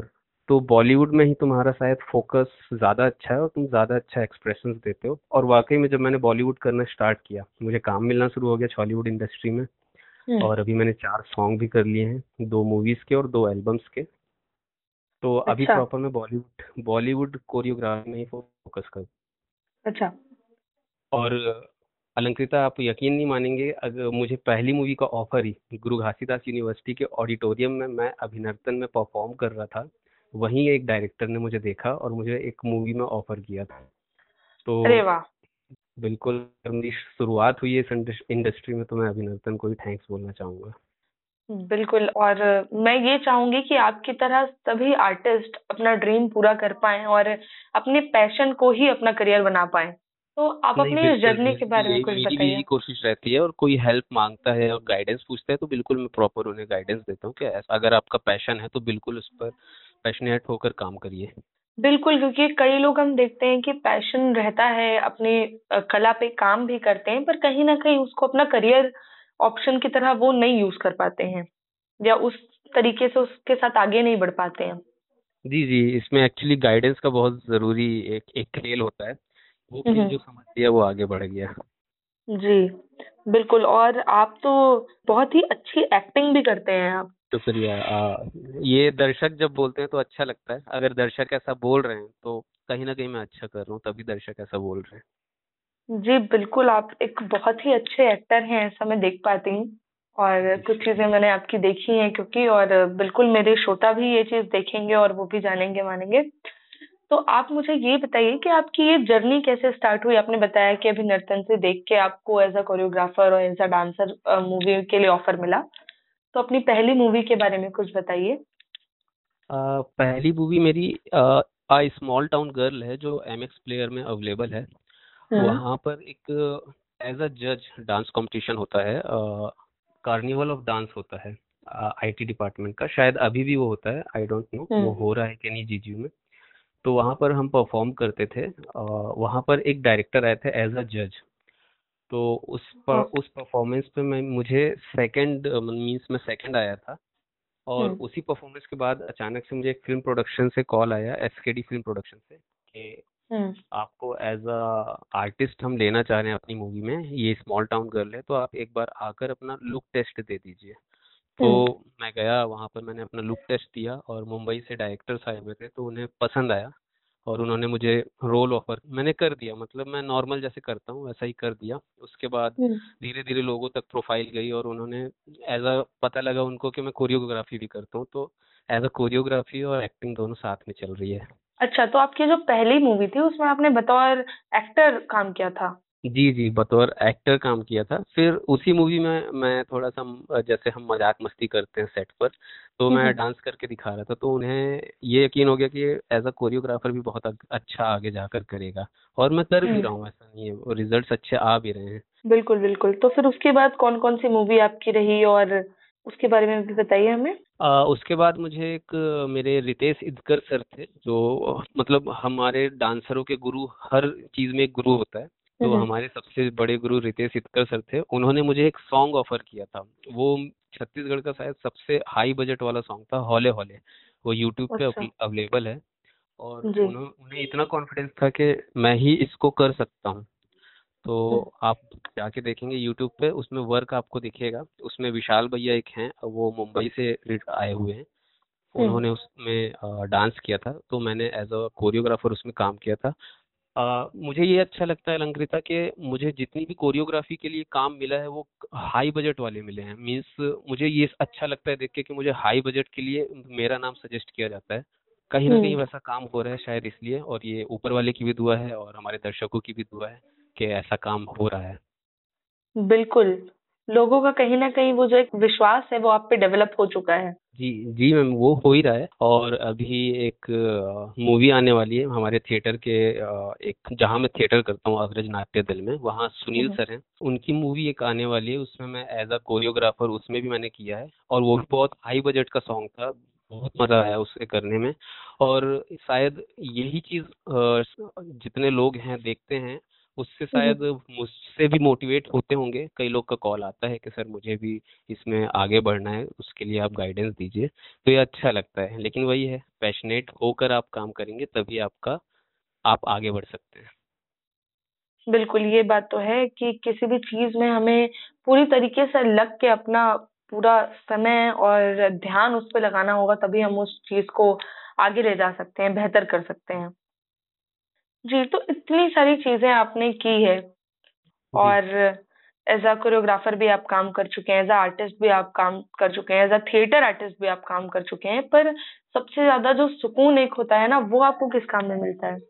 तो बॉलीवुड में ही तुम्हारा शायद फोकस ज़्यादा अच्छा है और तुम ज़्यादा अच्छा एक्सप्रेशंस देते हो। और वाकई में जब मैंने बॉलीवुड करना स्टार्ट किया, मुझे काम मिलना शुरू हो गया हॉलीवुड इंडस्ट्री में।
हम्म।
और अभी मैंने चार सॉन्ग भी कर लिए हैं, दो मूवीज के और दो एल्बम्स के। तो अभी
अच्छा
प्रॉपर मैं बॉलीवुड बॉलीवुड कोरियोग्राफी में ही फोकस कर।
अच्छा।
और अलंकृता, आप यकीन नहीं मानेंगे, अगर मुझे पहली मूवी का ऑफर ही गुरु घासीदास यूनिवर्सिटी के ऑडिटोरियम में मैं अभिनर्तन में परफॉर्म कर रहा था, वहीं एक डायरेक्टर ने मुझे देखा और मुझे एक मूवी में ऑफर किया था। तो
अरे वाह।
बिल्कुल जब मेरी शुरुआत हुई है इस इंडस्ट्री में, तो मैं अभिनर्तन को भी थैंक्स बोलना चाहूंगा।
बिल्कुल। और मैं ये चाहूंगी कि आपकी तरह सभी आर्टिस्ट अपना ड्रीम पूरा कर पाएं और अपने पैशन को ही अपना करियर बना पाएं। तो आप
नहीं,
अपनी
बिल्कुल
जर्नी के
मेरी
बारे
भी
में
यही
कुछ
मेरी भी
बताइए।
यही कोशिश रहती है। और कोई हेल्प मांगता है और गाइडेंस पूछता है तो बिल्कुल मैं प्रॉपर उन्हें गाइडेंस देता हूँ कि ऐसा अगर आपका पैशन है तो बिल्कुल उस पर पैशनेट होकर काम करिए।
बिल्कुल, क्योंकि कई लोग हम देखते हैं कि पैशन रहता है, अपनी अ, कला पे काम भी करते हैं, पर कहीं ना कहीं उसको अपना करियर ऑप्शन की तरह वो नहीं यूज कर पाते हैं या उस तरीके से उसके साथ आगे नहीं बढ़ पाते हैं।
जी जी, इसमें एक्चुअली गाइडेंस का बहुत जरूरी एक एक खेल होता है। वो खेल
हम्म।
जो समझ लिया वो आगे बढ़ गया।
जी बिल्कुल। और आप तो बहुत ही अच्छी एक्टिंग भी करते हैं आप।
शुक्रिया। आ, ये दर्शक जब बोलते हैं तो अच्छा लगता है। अगर दर्शक ऐसा बोल रहे हैं तो कहीं ना कहीं मैं अच्छा कर रहा हूँ, तभी दर्शक ऐसा बोल रहे हैं।
जी बिल्कुल, आप एक बहुत ही अच्छे एक्टर हैं, ऐसा मैं देख पाती हूँ। और कुछ चीजें मैंने आपकी देखी हैं क्योंकि, और बिल्कुल मेरे श्रोता भी ये चीज देखेंगे और वो भी जानेंगे मानेंगे। तो आप मुझे ये बताइए कि आपकी ये जर्नी कैसे स्टार्ट हुई। आपने बताया कि अभी नर्तन से देख के आपको एज अ कोरियोग्राफर और एज अ डांसर मूवी के लिए ऑफर मिला। तो अपनी पहली मूवी के बारे में कुछ बताइए।
आ, पहली मूवी मेरी आ स्मॉल टाउन गर्ल है, जो एम एक्स प्लेयर में अवेलेबल है।
हम्म।
वहाँ पर एक एज अ जज डांस कंपटीशन होता है, कार्निवल ऑफ डांस होता है आईटी डिपार्टमेंट का। शायद अभी भी वो होता है, आई डोंट नो वो
हम्म।
हो रहा है कि नहीं जीजीयू में। तो वहाँ पर हम परफॉर्म करते थे। अ, वहाँ पर एक डायरेक्टर आए थे एज अ जज। तो उस पर
ओके।
उस परफॉर्मेंस पे मैं मुझे सेकंड मींस मैं सेकंड आया था। और
हम्म।
उसी परफॉर्मेंस के बाद अचानक से मुझे एक फिल्म प्रोडक्शन से कॉल आया, एसकेडी फिल्म प्रोडक्शन से, कि
हम्म।
आपको एज अ आर्टिस्ट हम लेना चाह रहे हैं अपनी मूवी में, ये स्मॉल टाउन गर्ल है, तो आप एक बार आकर अपना लुक टेस्ट दे दीजिए। तो
हम्म।
मैं गया वहाँ पर, मैंने अपना लुक टेस्ट दिया और मुंबई से डायरेक्टर्स आए हुए थे तो उन्हें पसंद आया और उन्होंने मुझे रोल ऑफर मैंने कर दिया। मतलब मैं नॉर्मल जैसे करता हूँ वैसा ही कर दिया। उसके बाद
हम्म।
धीरे धीरे लोगों तक प्रोफाइल गई और उन्होंने एज अ पता लगा उनको कि मैं कोरियोग्राफी भी करता हूँ, तो एज अ कोरियोग्राफी और एक्टिंग दोनों साथ में चल रही है।
अच्छा, तो आपकी जो पहली मूवी थी उसमें आपने बतौर एक्टर काम किया था।
जी जी, बतौर एक्टर काम किया था। फिर उसी मूवी में मैं थोड़ा सा म- जैसे हम मजाक मस्ती करते हैं सेट पर, तो मैं
हम्म।
डांस करके दिखा रहा था। तो उन्हें ये यकीन हो गया कि एज अ कोरियोग्राफर भी बहुत अग- अच्छा आगे जाकर करेगा। और मैं कर भी
हम्म।
रहा हूँ, ऐसा नहीं है, और रिजल्ट्स अच्छे आ भी रहे हैं।
बिल्कुल बिल्कुल। तो फिर उसके बाद कौन कौन सी मूवी आपकी रही और उसके बारे में भी बताइए हमें।
आ, उसके बाद मुझे एक अ, मेरे रितेश इदकर सर थे, जो मतलब हमारे डांसरों के गुरु, हर चीज में एक गुरु होता है। तो
हम्म।
हमारे सबसे बड़े गुरु रितेश इदकर सर थे। उन्होंने मुझे एक सॉन्ग ऑफर किया था। वो छत्तीसगढ़ का शायद सबसे हाई बजट वाला सॉन्ग था, हौले हौले। वो यूट्यूब
अच्छा।
पे अवेलेबल है। और
जी।
उन्हों, उन्हें इतना कॉन्फिडेंस था कि मैं ही इसको कर सकता हूँ। तो
हम्म।
आप जाके देखेंगे यूट्यूब पे, उसमें वर्क आपको दिखेगा। उसमें विशाल भैया एक हैं, वो मुंबई से रिट- आए हुए हैं।
हम्म।
उन्होंने उसमें डांस किया था, तो मैंने एज अ कोरियोग्राफर उसमें काम किया था। अ, मुझे ये अच्छा लगता है अलंकृता कि मुझे जितनी भी कोरियोग्राफी के लिए काम मिला है वो हाई बजट वाले मिले हैं। मीन्स मुझे ये अच्छा लगता है देख के कि मुझे हाई बजट के लिए मेरा नाम सजेस्ट किया जाता है। कहीं ना कहीं
हम्म।
वैसा काम हो रहा है शायद इसलिए, और ये ऊपर वाले की भी दुआ है और हमारे दर्शकों की भी दुआ है कि ऐसा काम हो रहा है।
बिल्कुल। लोगों का कहीं ना कहीं वो जो एक विश्वास है वो आप पे डेवलप हो चुका है।
जी जी मैम, वो हो ही रहा है। और अभी एक मूवी आने वाली है हमारे थिएटर के, अ, एक जहाँ मैं थिएटर करता हूँ अग्रज नाट्य दल में, वहाँ सुनील
हम्म।
सर हैं। उनकी मूवी एक आने वाली है, उसमें मैं एज अ कोरियोग्राफर उसमें भी मैंने किया है। और वो भी बहुत हाई बजट का सॉन्ग था, बहुत मजा आया उसे करने में। और शायद यही चीज अ, जितने लोग हैं देखते हैं उससे शायद मुझसे भी मोटिवेट होते होंगे। कई लोग का कॉल आता है कि सर मुझे भी इसमें आगे बढ़ना है, उसके लिए आप गाइडेंस दीजिए, तो ये अच्छा लगता है। लेकिन वही है, पैशनेट होकर आप काम करेंगे तभी आपका आप आगे बढ़ सकते हैं।
बिल्कुल, ये बात तो है कि किसी भी चीज में हमें पूरी तरीके से लग के अपना पूरा समय और ध्यान उस पर लगाना होगा, तभी हम उस चीज को आगे ले जा सकते हैं, बेहतर कर सकते हैं। जी, तो इतनी सारी चीजें आपने की है
जी
और एज अ कोरियोग्राफर भी आप काम कर चुके हैं, एज अ आर्टिस्ट भी आप काम कर चुके हैं, एज अ थिएटर आर्टिस्ट भी आप काम कर चुके हैं, पर सबसे ज्यादा जो सुकून एक होता है ना, वो आपको किस काम में मिलता है?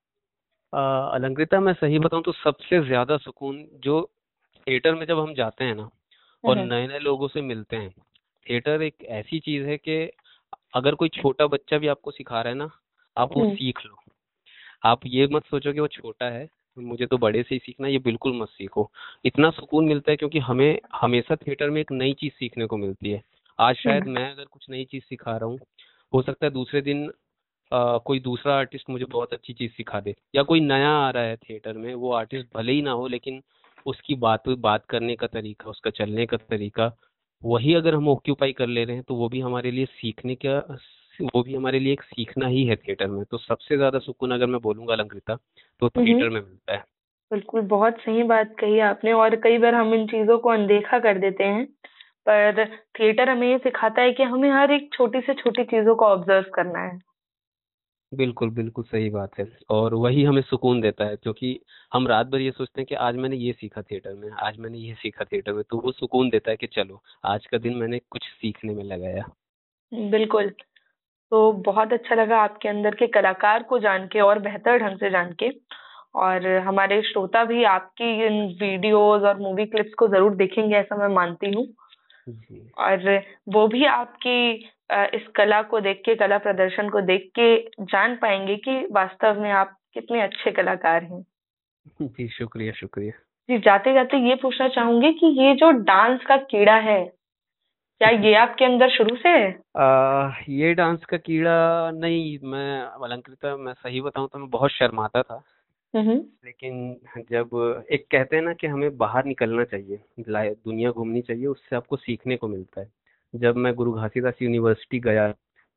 अ, अलंकृता, मैं सही बताऊं तो सबसे ज्यादा सुकून जो थिएटर में जब हम जाते हैं ना और
हम्म
नए नए लोगों से मिलते हैं। थिएटर एक ऐसी चीज है कि अगर कोई छोटा बच्चा भी आपको सिखा रहा है ना, आप वो
हम्म
सीख लो। आप ये मत सोचो कि वो छोटा है, मुझे तो बड़े से ही सीखना है, ये बिल्कुल मत सीखो। इतना सुकून मिलता है क्योंकि हमें हमेशा थिएटर में एक नई चीज सीखने को मिलती है। आज शायद
हम्म
मैं अगर कुछ नई चीज सिखा रहा हूँ, हो सकता है दूसरे दिन अ, कोई दूसरा आर्टिस्ट मुझे बहुत अच्छी चीज सिखा दे, या कोई नया आ रहा है थिएटर में, वो आर्टिस्ट भले ही ना हो लेकिन उसकी बात बात करने का तरीका, उसका चलने का तरीका, वही अगर हम ऑक्यूपाई कर ले रहे हैं तो वो भी हमारे लिए सीखने का वो भी हमारे लिए एक सीखना ही है थिएटर में। तो सबसे ज्यादा सुकून अगर मैं बोलूंगा अलंकृता, तो
हम्म
थिएटर में मिलता है।
बिल्कुल, बहुत सही बात कही आपने। और कई बार हम इन चीजों को अनदेखा कर देते हैं, पर थिएटर हमें ये सिखाता है कि हमें हर एक छोटी से छोटी चीजों को ऑब्जर्व करना है।
बिल्कुल बिल्कुल सही बात है, और वही हमें सुकून देता है क्योंकि हम रात भर ये सोचते हैं कि आज मैंने ये सीखा थिएटर में, आज मैंने ये सीखा थिएटर में, तो वो सुकून देता है कि चलो आज का दिन मैंने कुछ सीखने में लगाया।
बिल्कुल। तो बहुत अच्छा लगा आपके अंदर के कलाकार को जान के और बेहतर ढंग से जान के। और हमारे श्रोता भी आपकी इन वीडियोस और मूवी क्लिप्स को जरूर देखेंगे, ऐसा मैं मानती हूँ।
जी
और वो भी आपकी अ, इस कला को देख के, कला प्रदर्शन को देख के जान पाएंगे कि वास्तव में आप कितने अच्छे कलाकार हैं।
जी शुक्रिया शुक्रिया।
जी, जाते जाते ये पूछना चाहूंगी कि ये जो डांस का कीड़ा है, क्या ये आपके अंदर शुरू से है?
आ, ये डांस का कीड़ा नहीं, मैं अलंकृता मैं सही बताऊं तो मैं बहुत शर्माता था।
हम्म
लेकिन जब एक कहते हैं ना कि हमें बाहर निकलना चाहिए, लाइ- दुनिया घूमनी चाहिए, उससे आपको सीखने को मिलता है। जब मैं गुरु घासीदास यूनिवर्सिटी गया,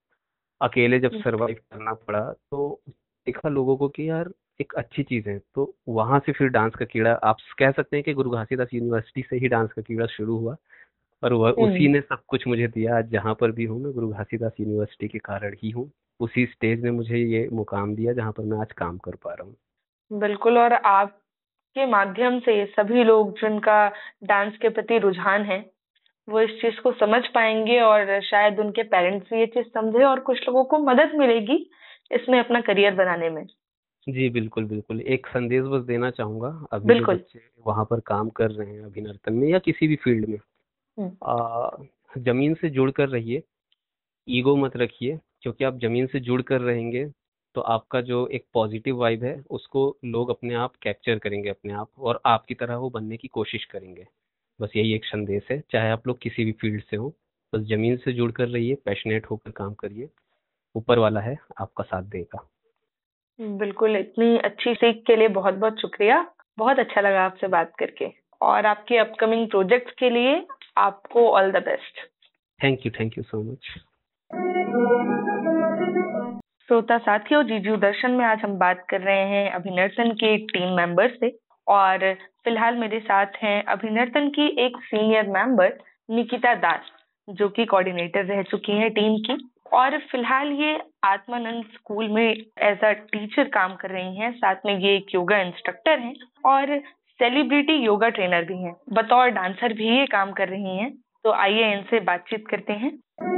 अकेले जब सरवाइव करना पड़ा, तो देखा लोगों को कि यार एक अच्छी चीज है, तो वहां से फिर डांस का कीड़ा, आप कह सकते हैं कि गुरु घासीदास यूनिवर्सिटी से ही डांस का कीड़ा शुरू हुआ। और वह उसी
हम्म
ने सब कुछ मुझे दिया। आज जहाँ पर भी हूँ मैं गुरु घासीदास यूनिवर्सिटी के कारण ही हूँ। उसी स्टेज ने मुझे ये मुकाम दिया जहाँ पर मैं आज काम कर पा रहा हूँ।
बिल्कुल। और आपके माध्यम से सभी लोग जिनका डांस के प्रति रुझान है, वो इस चीज को समझ पाएंगे और शायद उनके पेरेंट्स भी ये चीज समझे और कुछ लोगों को मदद मिलेगी इसमें अपना करियर बनाने में।
जी बिल्कुल बिल्कुल, एक संदेश बस देना चाहूंगा अभी जो
बिल्कुल।
बच्चे वहां पर काम कर रहे हैं अभिनर्तन में या किसी भी फील्ड में,
हम्म
आ, जमीन से जुड़ कर रहिए, ईगो मत रखिए, क्योंकि आप जमीन से जुड़ कर रहेंगे तो आपका जो एक पॉजिटिव वाइब है उसको लोग अपने आप कैप्चर करेंगे अपने आप, और आपकी तरह वो बनने की कोशिश करेंगे। बस यही एक संदेश है, चाहे आप लोग किसी भी फील्ड से हो, बस जमीन से जुड़ कर रहिए, पैशनेट होकर काम करिए, ऊपर वाला है आपका साथ देगा।
बिल्कुल, इतनी अच्छी सीख के लिए बहुत बहुत शुक्रिया। बहुत अच्छा लगा आपसे बात करके। और आपके अपकमिंग प्रोजेक्ट्स के लिए आपको all the best.
Thank you thank you so much.
श्रोता साथियों, जीजू दर्शन में आज हम बात कर रहे हैं अभिनर्तन के टीम मेंबर से। और फिलहाल मेरे साथ हैं अभिनर्तन की एक सीनियर मेंबर निकिता दास, जो कि कोऑर्डिनेटर रह चुकी हैं टीम की। और फिलहाल ये आत्मानंद स्कूल में एज अ टीचर काम कर रही हैं। साथ में ये एक योगा इंस्ट्रक्टर हैं और सेलिब्रिटी योगा ट्रेनर भी हैं। बतौर डांसर भी ये काम कर रही हैं। तो आइए इनसे बातचीत करते हैं।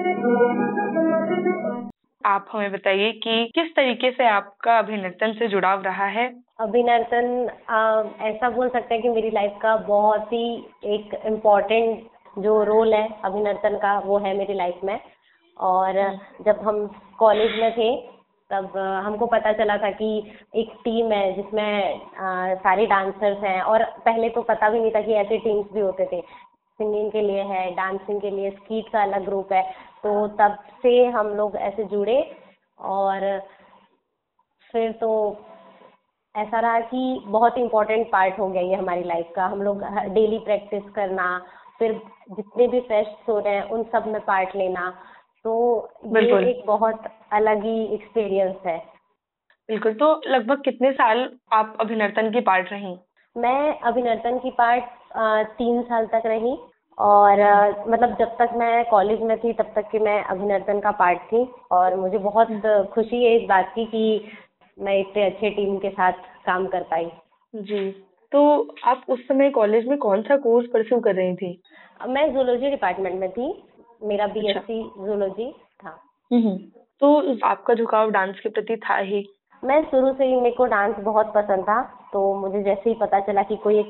आप हमें बताइए कि किस तरीके से आपका अभिनर्तन से जुड़ाव रहा है।
अभिनर्तन आ, ऐसा बोल सकते हैं कि मेरी लाइफ का बहुत ही एक इम्पोर्टेंट जो रोल है अभिनर्तन का, वो है मेरी लाइफ में। और जब हम कॉलेज में थे तब आ, हमको पता चला था कि एक टीम है जिसमें आ, सारे डांसर्स हैं, और पहले तो पता भी नहीं था कि ऐसे टीम्स भी होते थे। सिंगिंग के लिए है, डांसिंग के लिए स्कीट का अलग ग्रुप है। तो तब से हम लोग ऐसे जुड़े और फिर तो ऐसा रहा कि बहुत इम्पोर्टेंट पार्ट हो गया ये हमारी लाइफ का। हम लोग डेली प्रैक्टिस करना, फिर जितने भी फेस्ट हो रहे हैं उन सब में पार्ट लेना, तो ये
बिल्कुल
एक बहुत अलग ही एक्सपीरियंस है।
बिल्कुल। तो लगभग कितने साल आप अभिनर्तन की पार्ट रही?
मैं अभिनर्तन की पार्ट अ, तीन साल तक रही, और अ, मतलब जब तक मैं कॉलेज में थी तब तक की मैं अभिनर्तन का पार्ट थी, और मुझे बहुत खुशी है इस बात की कि मैं इतने अच्छे टीम के साथ काम कर पाई।
जी। तो आप उस समय कॉलेज में कौन सा कोर्स परस्यू कर रही थी?
मैं जूलॉजी डिपार्टमेंट में थी, मेरा
अच्छा।
बीएससी जूलॉजी था।
हम्म। तो आपका झुकाव डांस के प्रति था ही?
मैं शुरू से ही, मेरे को डांस बहुत पसंद था, तो मुझे जैसे ही पता चला कि कोई एक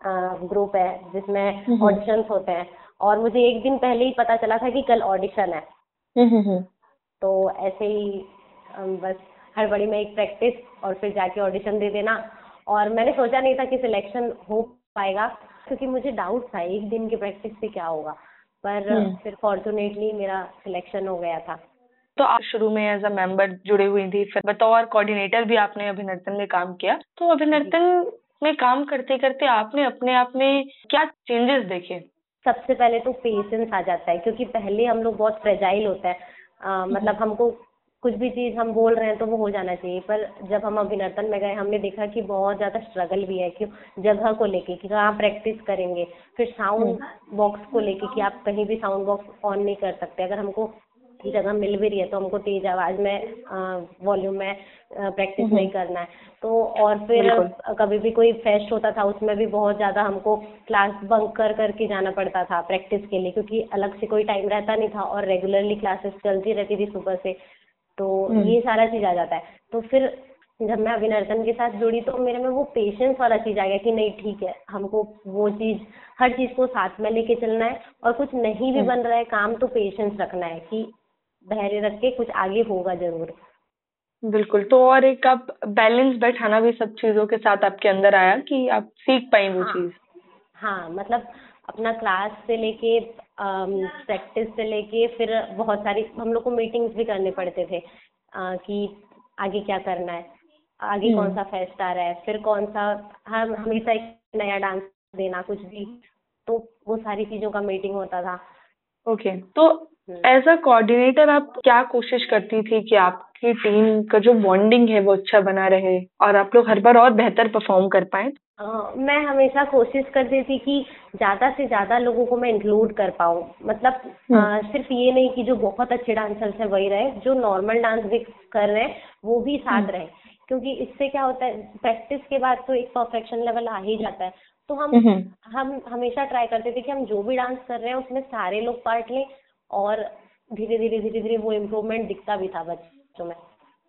ग्रुप है जिसमें
हम्म
ऑडिशंस होते हैं, और मुझे एक दिन पहले ही पता चला था कि कल ऑडिशन है,
हम्म हम्म
तो ऐसे ही अम, बस हड़बड़ी में एक प्रैक्टिस और फिर जाके ऑडिशन दे देना। और मैंने सोचा नहीं था कि सिलेक्शन हो पाएगा, क्योंकि मुझे डाउट था एक दिन की प्रैक्टिस से क्या होगा, पर
हम्म।
फिर फॉर्चुनेटली मेरा सिलेक्शन हो गया था।
तो आप शुरू में एज अ मेंबर जुड़े हुई थी, फिर बतौर कोऑर्डिनेटर भी आपने अभिनर्तन में काम किया। तो अभिनर्तन में काम करते करते आपने अपने आप में क्या चेंजेस देखे?
सबसे पहले तो पेशेंस आ जाता है, क्योंकि पहले हम लोग बहुत फ्रेजाइल होते हैं, अ, मतलब हमको कुछ भी चीज हम बोल रहे हैं तो वो हो जाना चाहिए, पर जब हम अभिनर्तन में गए हमने देखा कि बहुत ज्यादा स्ट्रगल भी है, कि जगह को लेके कि कहाँ प्रैक्टिस करेंगे, फिर साउंड बॉक्स को लेके कि आप कहीं भी साउंड बॉक्स ऑन नहीं कर सकते, अगर हमको जगह मिल भी रही है तो हमको तेज आवाज में वॉल्यूम में प्रैक्टिस नहीं करना है। तो और फिर कभी भी कोई फेस्ट होता था उसमें भी बहुत ज्यादा हमको क्लास बंक कर करके जाना पड़ता था प्रैक्टिस के लिए, क्योंकि अलग से कोई टाइम रहता नहीं था और रेगुलरली क्लासेस चलती रहती थी सुबह से, तो ये सारा चीज आ जाता है। तो फिर जब मैं अभिनर्तन के साथ जुड़ी तो मेरे में वो पेशेंस वाला चीज आ गया कि नहीं ठीक है, हमको वो चीज, हर चीज को साथ में लेके चलना है, और कुछ नहीं भी बन रहा है काम तो पेशेंस रखना है कि धैर्य रख के कुछ आगे होगा जरूर।
बिल्कुल। तो और एक आप बैलेंस बैठाना भी सब चीजों के साथ आपके अंदर आया कि आप सीख पाई वो
हाँ
चीज?
हाँ, मतलब अपना क्लास से लेके प्रैक्टिस से लेके फिर बहुत सारी हम लोग को मीटिंग्स भी करने पड़ते थे, अ, कि आगे क्या करना है, आगे कौन सा फेस्ट आ रहा है, फिर कौन सा, हम हमेशा एक नया डांस देना कुछ भी, तो वो सारी चीजों का मीटिंग होता था।
ओके। तो एज अ कोऑर्डिनेटर आप क्या कोशिश करती थी कि आपकी टीम का जो बॉन्डिंग है वो अच्छा बना रहे और आप लोग हर बार और बेहतर परफॉर्म कर पाए?
Uh, मैं हमेशा कोशिश करती थी कि ज्यादा से ज्यादा लोगों को मैं इंक्लूड कर पाऊँ, मतलब uh, सिर्फ ये नहीं कि जो बहुत अच्छे डांसर्स हैं वही रहे, जो नॉर्मल डांस भी कर रहे हैं वो भी साथ रहे, क्योंकि इससे क्या होता है प्रैक्टिस के बाद तो एक परफेक्शन लेवल आ ही जाता है। तो हम हम हमेशा ट्राई करते थे कि हम जो भी डांस कर रहे हैं उसमें सारे लोग पार्ट लें, और धीरे धीरे धीरे धीरे वो इम्प्रूवमेंट दिखता भी था बच्चों में।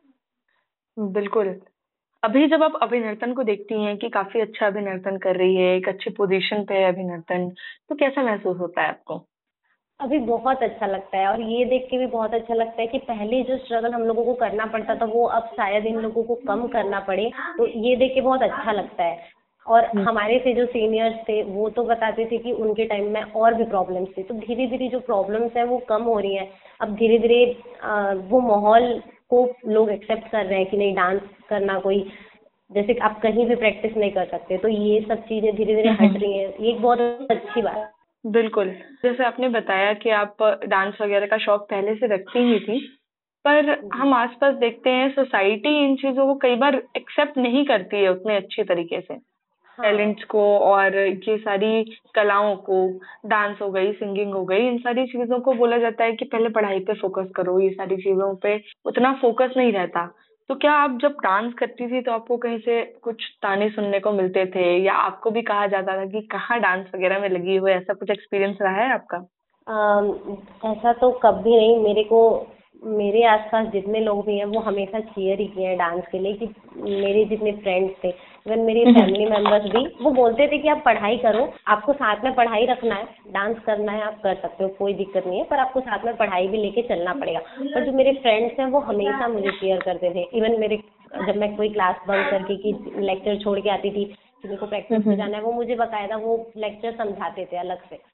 बिल्कुल। अभी जब आप अभिनर्तन को देखती हैं कि काफी अच्छा अभिनर्तन कर रही है, एक अच्छी पोजीशन पे है अभिनर्तन, तो कैसा महसूस होता है आपको?
अभी बहुत अच्छा लगता है, और ये देख के भी बहुत अच्छा लगता है कि पहले जो स्ट्रगल हम लोगों को करना पड़ता था वो अब शायद इन लोगों को कम करना पड़े, तो ये देख के बहुत अच्छा लगता है। और हमारे से जो सीनियर्स थे वो तो बताते थे कि उनके टाइम में और भी प्रॉब्लम्स थी, तो धीरे धीरे जो प्रॉब्लम्स है वो कम हो रही हैं। अब धीरे धीरे वो माहौल को लोग एक्सेप्ट कर रहे हैं कि नहीं डांस करना कोई, जैसे कि आप कहीं भी प्रैक्टिस नहीं कर सकते, तो ये सब चीजें धीरे धीरे हट रही हैं, ये एक बहुत अच्छी बात है।
बिल्कुल। जैसे आपने बताया कि आप डांस वगैरह का शौक पहले से रखती ही थी, पर हम आसपास देखते हैं सोसाइटी इन चीजों को कई बार एक्सेप्ट नहीं करती है उतने अच्छी तरीके से, टैलेंट्स को और ये सारी कलाओं को, डांस हो गई, सिंगिंग हो गई, इन सारी चीजों को बोला जाता है कि पहले पढ़ाई पे फोकस करो, ये सारी चीजों पे उतना फोकस नहीं रहता। तो क्या आप जब डांस करती थी तो आपको कहीं से कुछ ताने सुनने को मिलते थे, या आपको भी कहा जाता था कि कहाँ डांस वगैरह में लगी हुई, ऐसा कुछ एक्सपीरियंस रहा है आपका?
अम, ऐसा तो कभी नहीं, मेरे को मेरे आसपास जितने लोग भी हैं वो हमेशा चीयर ही किए हैं डांस के लिए, कि मेरे जितने फ्रेंड्स थे, इवन मेरे फैमिली मेंबर्स भी, वो बोलते थे कि आप पढ़ाई करो, आपको साथ में पढ़ाई रखना है, डांस करना है आप कर सकते हो, कोई दिक्कत नहीं है, पर आपको साथ में पढ़ाई भी लेके चलना पड़ेगा। पर जो मेरे फ्रेंड्स हैं वो हमेशा मुझे चीयर करते थे। इवन मेरे जब मैं कोई क्लास बंक करके कि लेक्चर छोड़ के आती थी कि मेरे को प्रैक्टिस पे जाना है, वो मुझे बकायदा वो लेक्चर समझाते थे अलग से।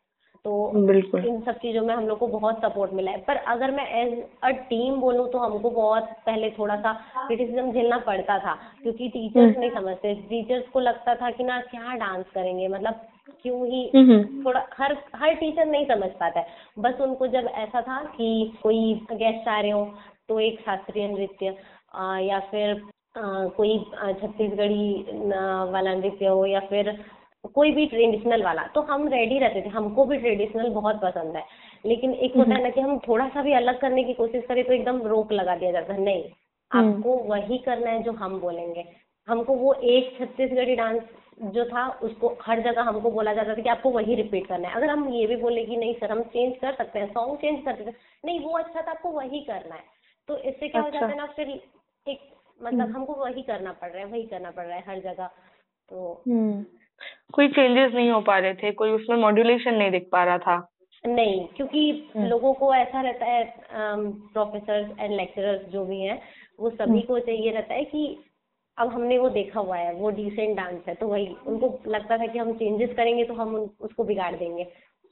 तो
बिल्कुल।
इन सब चीजों में हम लोग को बहुत सपोर्ट मिला है। पर अगर मैं एज अ टीम बोलूँ तो हमको बहुत पहले थोड़ा सा क्रिटिसिज्म झेलना पड़ता था, क्योंकि टीचर्स नहीं समझते। टीचर्स को लगता था कि ना क्या डांस करेंगे, मतलब क्यों ही, थोड़ा हर हर टीचर नहीं समझ पाता है। बस उनको जब ऐसा था कि कोई गेस्ट आ रहे हो तो एक शास्त्रीय नृत्य आ, या फिर आ, कोई आ, छत्तीसगढ़ी न, वाला नृत्य हो या फिर कोई भी ट्रेडिशनल वाला, तो हम रेडी रहते थे। हमको भी ट्रेडिशनल बहुत पसंद है, लेकिन एक होता है ना कि हम थोड़ा सा भी अलग करने की कोशिश करें तो एकदम रोक लगा दिया जाता है, नहीं आपको वही करना है जो हम बोलेंगे। हमको वो एक छत्तीसगढ़ी डांस जो था उसको हर जगह हमको बोला जाता था कि आपको वही रिपीट करना है। अगर हम ये भी बोले कि नहीं सर हम चेंज कर सकते हैं, सॉन्ग चेंज कर सकते हैं, नहीं वो अच्छा था आपको वही करना है, तो इससे क्या हो
अच्छा।
जाता है ना, फिर एक मतलब हमको वही करना पड़ रहा है, वही करना पड़ रहा है हर जगह। तो
कोई चेंजेस नहीं हो पा रहे थे, कोई उसमें मॉड्यूलेशन नहीं दिख पा रहा था।
नहीं, क्योंकि लोगों को ऐसा रहता है, प्रोफेसर्स एंड लेक्चरर्स जो भी हैं वो सभी को चाहिए रहता है कि अब हमने वो देखा हुआ है, वो डिसेंट डांस है, तो वही उनको लगता था कि हम चेंजेस करेंगे तो हम उन, उसको बिगाड़ देंगे।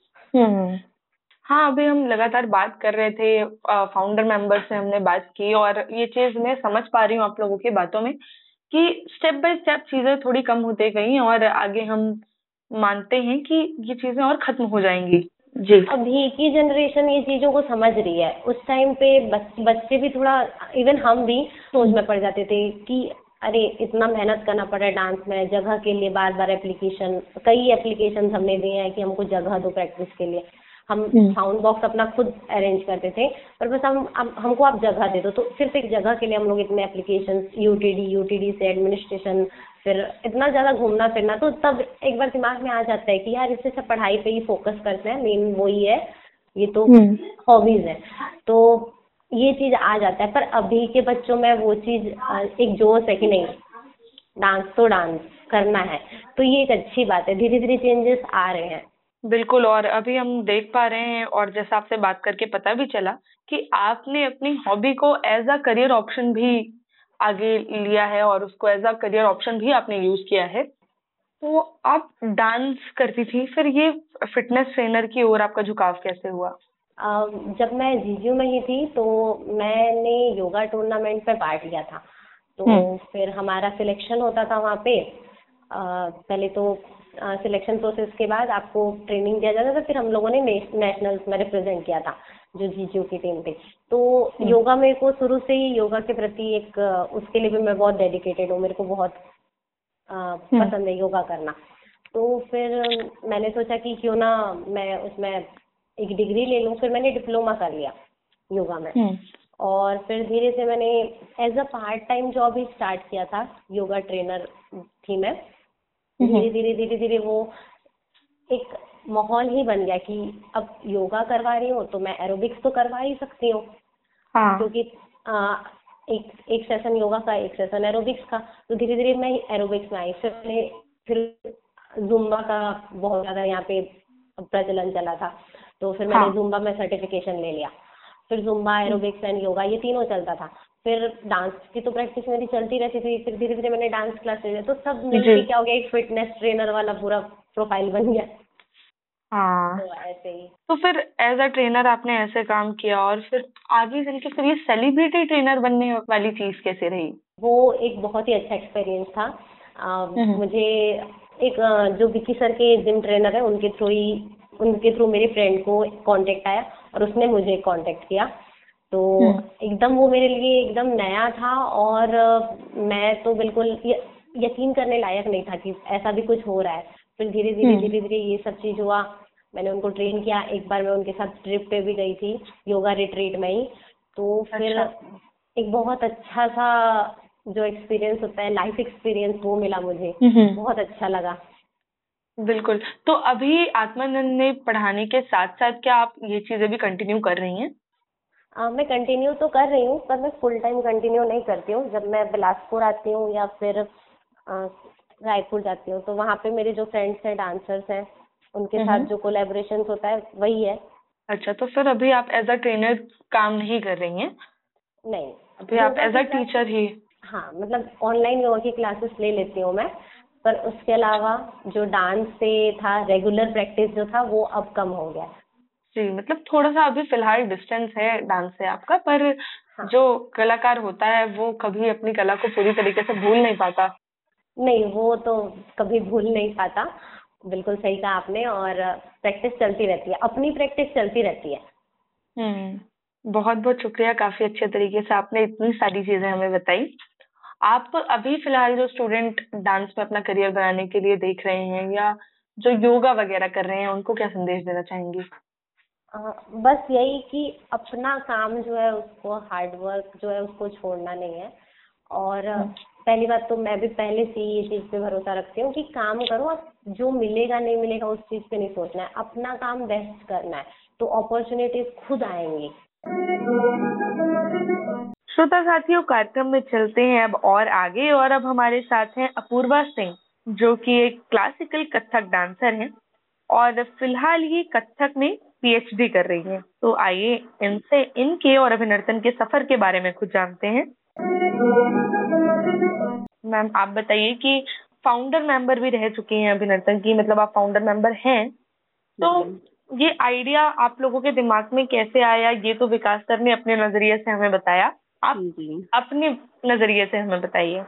हाँ, अभी हम लगातार बात कर रहे थे, फाउंडर मेंबर से हमने बात की, और ये चीज मैं समझ पा रही हूँ आप लोगों की बातों में कि स्टेप बाय स्टेप चीजें थोड़ी कम होते गई और आगे हम मानते हैं कि ये चीजें और खत्म हो जाएंगी। जी।
अभी की जनरेशन ये चीजों को समझ रही है। उस टाइम पे बच, बच्चे भी थोड़ा, इवन हम भी सोच में पड़ जाते थे कि अरे इतना मेहनत करना पड़ रहा है डांस में, जगह के लिए बार बार एप्लीकेशन, कई एप्लीकेशन हमने दिए हैं कि हमको जगह दो प्रैक्टिस के लिए। हम साउंड बॉक्स अपना खुद अरेंज करते थे, पर बस हम, हम हमको आप जगह दे दो। तो सिर्फ एक जगह के लिए हम लोग इतने एप्लीकेशन, यूटीडी यूटीडी से एडमिनिस्ट्रेशन, फिर इतना ज्यादा घूमना फिरना, तो तब एक बार दिमाग में आ जाता है कि यार इससे सब पढ़ाई पे ही फोकस करते हैं, मेन वही है, ये तो हॉबीज है, तो ये चीज आ जाता है। पर अभी के बच्चों में वो चीज एक जोश है कि नहीं डांस तो डांस करना है, तो ये एक अच्छी बात है। धीरे धीरे चेंजेस आ रहे हैं।
बिल्कुल, और अभी हम देख पा रहे हैं और जैसा आपसे बात करके पता भी चला कि आपने अपनी हॉबी को एज अ करियर ऑप्शन भी आगे लिया है और उसको एज अ करियर ऑप्शन भी आपने यूज किया है। तो आप डांस करती थी, फिर ये फिटनेस ट्रेनर की ओर आपका झुकाव कैसे हुआ?
Uh, जब मैं जीजू में ही थी तो मैंने योगा टूर्नामेंट में पार्ट लिया था, तो फिर हमारा सिलेक्शन होता था वहाँ पे। uh, पहले तो सिलेक्शन uh, प्रोसेस के बाद आपको ट्रेनिंग दिया जाता था, फिर हम लोगों ने नेशनल्स में रिप्रेजेंट किया था जो जीजू की टीम थी। तो योगा मेरे को शुरू से ही योगा के प्रति एक uh, उसके लिए भी मैं बहुत डेडिकेटेड हूँ, मेरे को बहुत uh, पसंद है योगा करना। तो फिर मैंने सोचा कि क्यों ना मैं उसमें एक डिग्री ले लूँ, फिर मैंने डिप्लोमा कर लिया योगा में। और फिर धीरे से मैंने as a part time job ही स्टार्ट किया था, योगा ट्रेनर थी मैं। धीरे धीरे धीरे धीरे वो एक माहौल ही बन गया कि अब योगा करवा रही हूँ तो मैं एरोबिक्स तो करवा ही सकती हूँ।
हाँ।
क्योंकि आ, एक एक सेशन योगा का, एक सेशन एरोबिक्स का, तो धीरे धीरे मैं एरोबिक्स में आई। फिर मैंने फिर जुम्बा का बहुत ज्यादा यहाँ पे प्रचलन चला था, तो फिर मैंने जुम्बा में सर्टिफिकेशन ले लिया। फिर जुम्बा, एरोबिक्स एंड योगा ये तीनों चलता था। फिर डांस की तो प्रैक्टिस मेरी चलती रहती थी, फिर धीरे धीरे मैंने डांस क्लास ले लिया, तो सब मिलके क्या हो गया, एक फिटनेस ट्रेनर वाला पूरा प्रोफाइल बन गया।
हाँ,
तो ऐसे ही।
तो फिर एज अ ट्रेनर आपने ऐसे काम किया और फिर आगे चल के फिर ये सेलिब्रिटी ट्रेनर बनने वाली चीज कैसे रही?
वो एक बहुत ही अच्छा एक्सपीरियंस था। आ, मुझे एक जो विकी सर के जिम ट्रेनर है उनके थ्रू ही उनके थ्रू मेरे फ्रेंड को कांटेक्ट आया और उसने मुझे कांटेक्ट किया। तो एकदम वो मेरे लिए एकदम नया था और मैं तो बिल्कुल यकीन करने लायक नहीं था कि ऐसा भी कुछ हो रहा है। फिर धीरे धीरे धीरे धीरे ये सब चीज हुआ, मैंने उनको ट्रेन किया। एक बार मैं उनके साथ ट्रिप पे भी गई थी योगा रिट्रीट में ही। तो फिर अच्छा। एक बहुत अच्छा सा जो एक्सपीरियंस होता है, लाइफ एक्सपीरियंस, वो मिला मुझे, बहुत अच्छा लगा।
बिल्कुल। तो अभी आत्मानंद ने पढ़ाने के साथ साथ क्या आप ये चीजें भी कंटिन्यू कर रही हैं?
आ, मैं कंटिन्यू तो कर रही हूँ, पर मैं फुल टाइम कंटिन्यू नहीं करती हूँ। जब मैं बिलासपुर आती हूँ या फिर रायपुर जाती हूँ तो वहाँ पे मेरे जो फ्रेंड्स हैं, डांसर्स हैं, उनके साथ जो कोलैबोरेशन होता है वही है।
अच्छा, तो फिर अभी आप एज अ ट्रेनर काम नहीं कर रही हैं?
नहीं,
अभी आप एज अ टीचर ही?
हाँ, मतलब ऑनलाइन योगा की क्लासेस ले लेती हूँ मैं, पर उसके अलावा जो डांस से था, रेगुलर प्रैक्टिस जो था वो अब कम हो गया है।
जी, मतलब थोड़ा सा अभी फिलहाल डिस्टेंस है डांस से आपका, पर
हाँ।
जो कलाकार होता है वो कभी अपनी कला को पूरी तरीके से भूल नहीं पाता।
नहीं, वो तो कभी भूल नहीं पाता, बिल्कुल सही कहा आपने। और प्रैक्टिस चलती रहती है, अपनी प्रैक्टिस चलती रहती है।
हम्म बहुत बहुत शुक्रिया, काफी अच्छे तरीके से आपने इतनी सारी चीजें हमें बताई। आप अभी फिलहाल जो स्टूडेंट डांस में अपना करियर बनाने के लिए देख रहे हैं या जो योगा वगैरह कर रहे हैं, उनको क्या संदेश देना चाहेंगी?
अ, बस यही कि अपना काम जो है उसको, हार्ड वर्क जो है उसको छोड़ना नहीं है। और पहली बात तो मैं भी पहले से ही ये चीज पे भरोसा रखती हूँ कि काम करो, अब जो मिलेगा नहीं मिलेगा उस चीज पे नहीं सोचना है, अपना काम बेस्ट करना है, तो अपॉर्चुनिटीज खुद आएंगी।
श्रोता साथियों, कार्यक्रम में चलते हैं अब और आगे, और अब हमारे साथ हैं अपूर्वा सिंह, जो कि एक क्लासिकल कथक डांसर हैं और फिलहाल ये कथक में पीएचडी कर रही हैं। तो आइए इनसे इनके और अभिनर्तन के सफर के बारे में कुछ जानते हैं। मैम, आप बताइए कि फाउंडर मेंबर भी रह चुकी हैं अभिनर्तन की, मतलब आप फाउंडर मेंबर हैं, तो ये आइडिया आप लोगों के दिमाग में कैसे आया? ये तो विकास सर ने अपने नजरिए से हमें बताया, आप अपने नजरिए से हमें बताइए।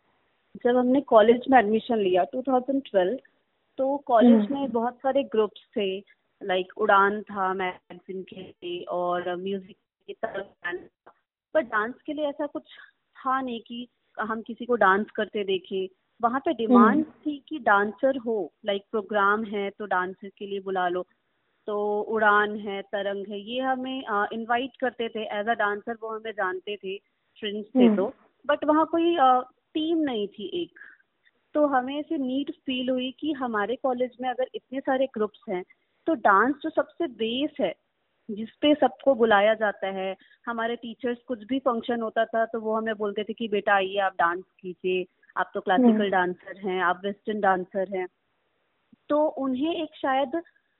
जब हमने कॉलेज में एडमिशन लिया टू थाउजेंड ट्वेल्व, तो कॉलेज में बहुत सारे ग्रुप्स थे, लाइक उड़ान था मैगजीन के लिए और म्यूजिक की तरफ, पर डांस के लिए ऐसा कुछ था नहीं कि हम किसी को डांस करते देखें। वहाँ पे डिमांड थी कि डांसर हो, लाइक प्रोग्राम है तो डांसर के लिए बुला लो। तो उड़ान है, तरंग है, ये हमें इनवाइट करते थे एज अ डांसर, वो हमें जानते थे, फ्रेंड्स थे तो, बट वहाँ कोई टीम नहीं थी एक। तो हमें ऐसे नीड फील हुई कि हमारे कॉलेज में अगर इतने सारे ग्रुप्स हैं तो डांस जो सबसे बेस है जिसपे सबको बुलाया जाता है, हमारे टीचर्स कुछ भी फंक्शन होता था तो वो हमें बोलते थे कि बेटा आइए आप डांस कीजिए, आप तो क्लासिकल डांसर हैं, आप वेस्टर्न डांसर हैं। तो उन्हें एक शायद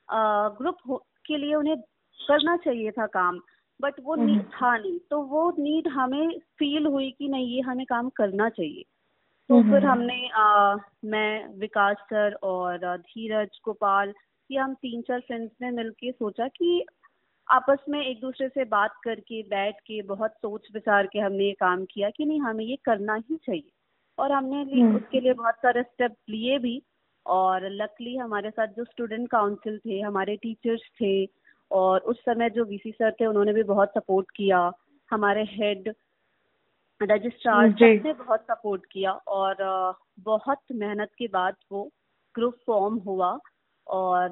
ग्रुप के लिए उन्हें करना चाहिए था काम, बट वो नीड था नहीं। तो वो नीड हमें फील हुई कि नहीं, ये हमें काम करना चाहिए। तो फिर हमने आ, मैं, विकास सर और धीरज, गोपाल, ये हम तीन चार फ्रेंड्स ने मिलके सोचा कि आपस में एक दूसरे से बात करके, बैठ के, बहुत सोच विचार के हमने ये काम किया कि नहीं, हमें ये करना ही चाहिए। और हमने उसके लिए बहुत सारे स्टेप लिए भी। और लकली हमारे साथ जो स्टूडेंट काउंसिल थे, हमारे टीचर्स थे, और उस समय जो वीसी सर थे उन्होंने भी बहुत सपोर्ट किया, हमारे हेड रजिस्ट्रार सबने बहुत सपोर्ट किया। और बहुत मेहनत के बाद वो ग्रुप फॉर्म हुआ और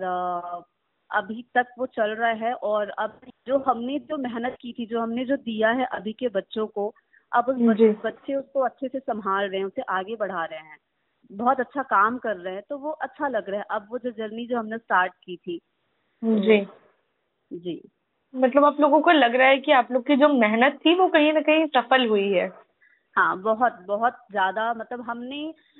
अभी तक वो चल रहा है। और अब जो हमने जो मेहनत की थी, जो हमने जो दिया है अभी के बच्चों को, अब उस बच्चे उसको अच्छे से संभाल रहे हैं, उसे आगे बढ़ा रहे हैं, बहुत अच्छा काम कर रहे हैं। तो वो अच्छा लग रहा है। अब वो जो जर्नी जो हमने स्टार्ट की थी
जी
जी
मतलब आप लोगों को लग रहा है कि आप लोग की जो मेहनत थी वो कहीं ना कहीं सफल हुई है?
हाँ, बहुत बहुत ज्यादा। मतलब हमने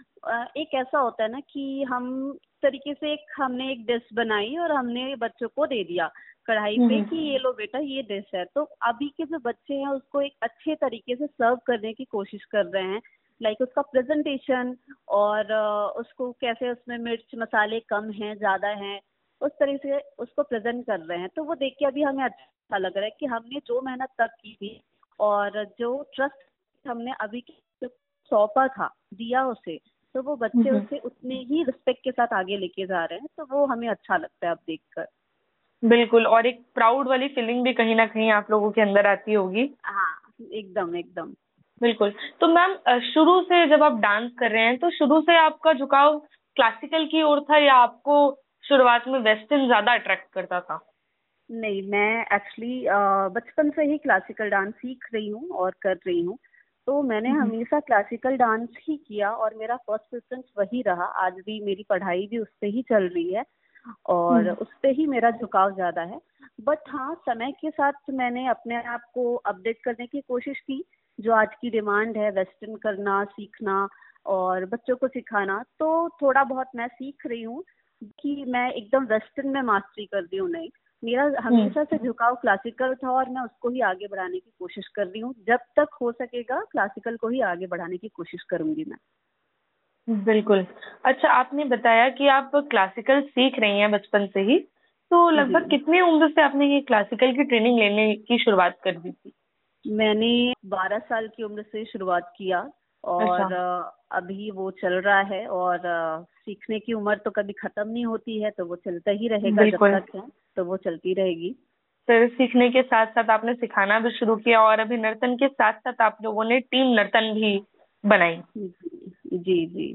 एक ऐसा होता है ना कि हम तरीके से एक हमने एक डिश बनाई और हमने बच्चों को दे दिया कढ़ाई पे कि ये लो बेटा ये डिश है। तो अभी के जो बच्चे हैं उसको एक अच्छे तरीके से सर्व करने की कोशिश कर रहे हैं, लाइक उसका प्रेजेंटेशन और उसको कैसे, उसमें मिर्च मसाले कम हैं ज़्यादा हैं, उस तरीके से उसको प्रेजेंट कर रहे हैं। तो वो देख के अभी हमें अच्छा लग रहा है कि हमने जो मेहनत तक की थी और जो ट्रस्ट हमने अभी सौंपा था, दिया उसे, तो वो बच्चे उसे उतने ही रिस्पेक्ट के साथ आगे लेके जा रहे हैं। तो वो हमें अच्छा लगता है अब देखकर।
बिल्कुल, और एक प्राउड वाली फीलिंग भी कहीं ना कहीं आप लोगों के अंदर आती होगी।
हाँ, एकदम एकदम
बिल्कुल। तो मैम, शुरू से जब आप डांस कर रहे हैं तो शुरू से आपका झुकाव क्लासिकल की ओर था या आपको शुरुआत में वेस्टर्न ज्यादा अट्रैक्ट करता था?
नहीं, मैं एक्चुअली बचपन से ही क्लासिकल डांस सीख रही हूँ और कर रही हूँ। तो मैंने हमेशा क्लासिकल डांस ही किया और मेरा फर्स्ट प्रेफरेंस वही रहा। आज भी मेरी पढ़ाई भी उससे ही चल रही है और उस पे ही मेरा झुकाव ज्यादा है। बट हाँ, समय के साथ मैंने अपने आप को अपडेट करने की कोशिश की। जो आज की डिमांड है वेस्टर्न करना, सीखना और बच्चों को सिखाना, तो थोड़ा बहुत मैं सीख रही हूँ कि मैं एकदम वेस्टर्न में मास्टरी कर रही हूँ। नहीं, मेरा हमेशा से झुकाव क्लासिकल था और मैं उसको ही आगे बढ़ाने की कोशिश कर रही हूँ। जब तक हो सकेगा क्लासिकल को ही आगे बढ़ाने की कोशिश करूंगी मैं।
बिल्कुल। अच्छा, आपने बताया कि आप क्लासिकल सीख रही हैं बचपन से ही, तो लगभग
जी।
कितनी उम्र से आपने ये क्लासिकल की ट्रेनिंग लेने की शुरुआत कर दी थी?
मैंने बारह साल की उम्र से शुरुआत किया
अच्छा।
और अ, अभी वो चल रहा है और अ, सीखने की उम्र तो कभी खत्म नहीं होती है, तो वो चलता ही रहेगा जब
बिल्कुल।
तक है, तो वो चलती रहेगी।
फिर सीखने के साथ साथ आपने सिखाना भी शुरू किया और अभी नर्तन के साथ साथ आप लोगों ने टीम नर्तन भी बनाई।
जी जी जी।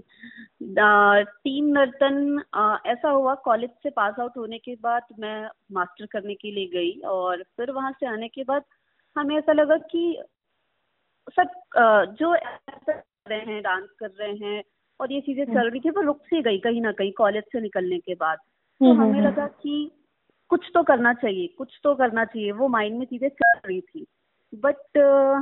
अ, टीम नर्तन अ, ऐसा हुआ, कॉलेज से पास आउट होने के बाद मैं मास्टर करने के लिए गई और फिर वहां से आने के बाद हमें ऐसा लगा कि सब अ, जो ऐसा कर रहे हैं, डांस कर रहे हैं और ये चीजें
हम्म
चल रही थी, वो रुक सी गई कहीं ना कहीं कॉलेज से निकलने के बाद। तो
हम्म
हमें
हम्म
लगा कि कुछ तो करना चाहिए, कुछ तो करना चाहिए, वो माइंड में चीजें चल रही थी। बट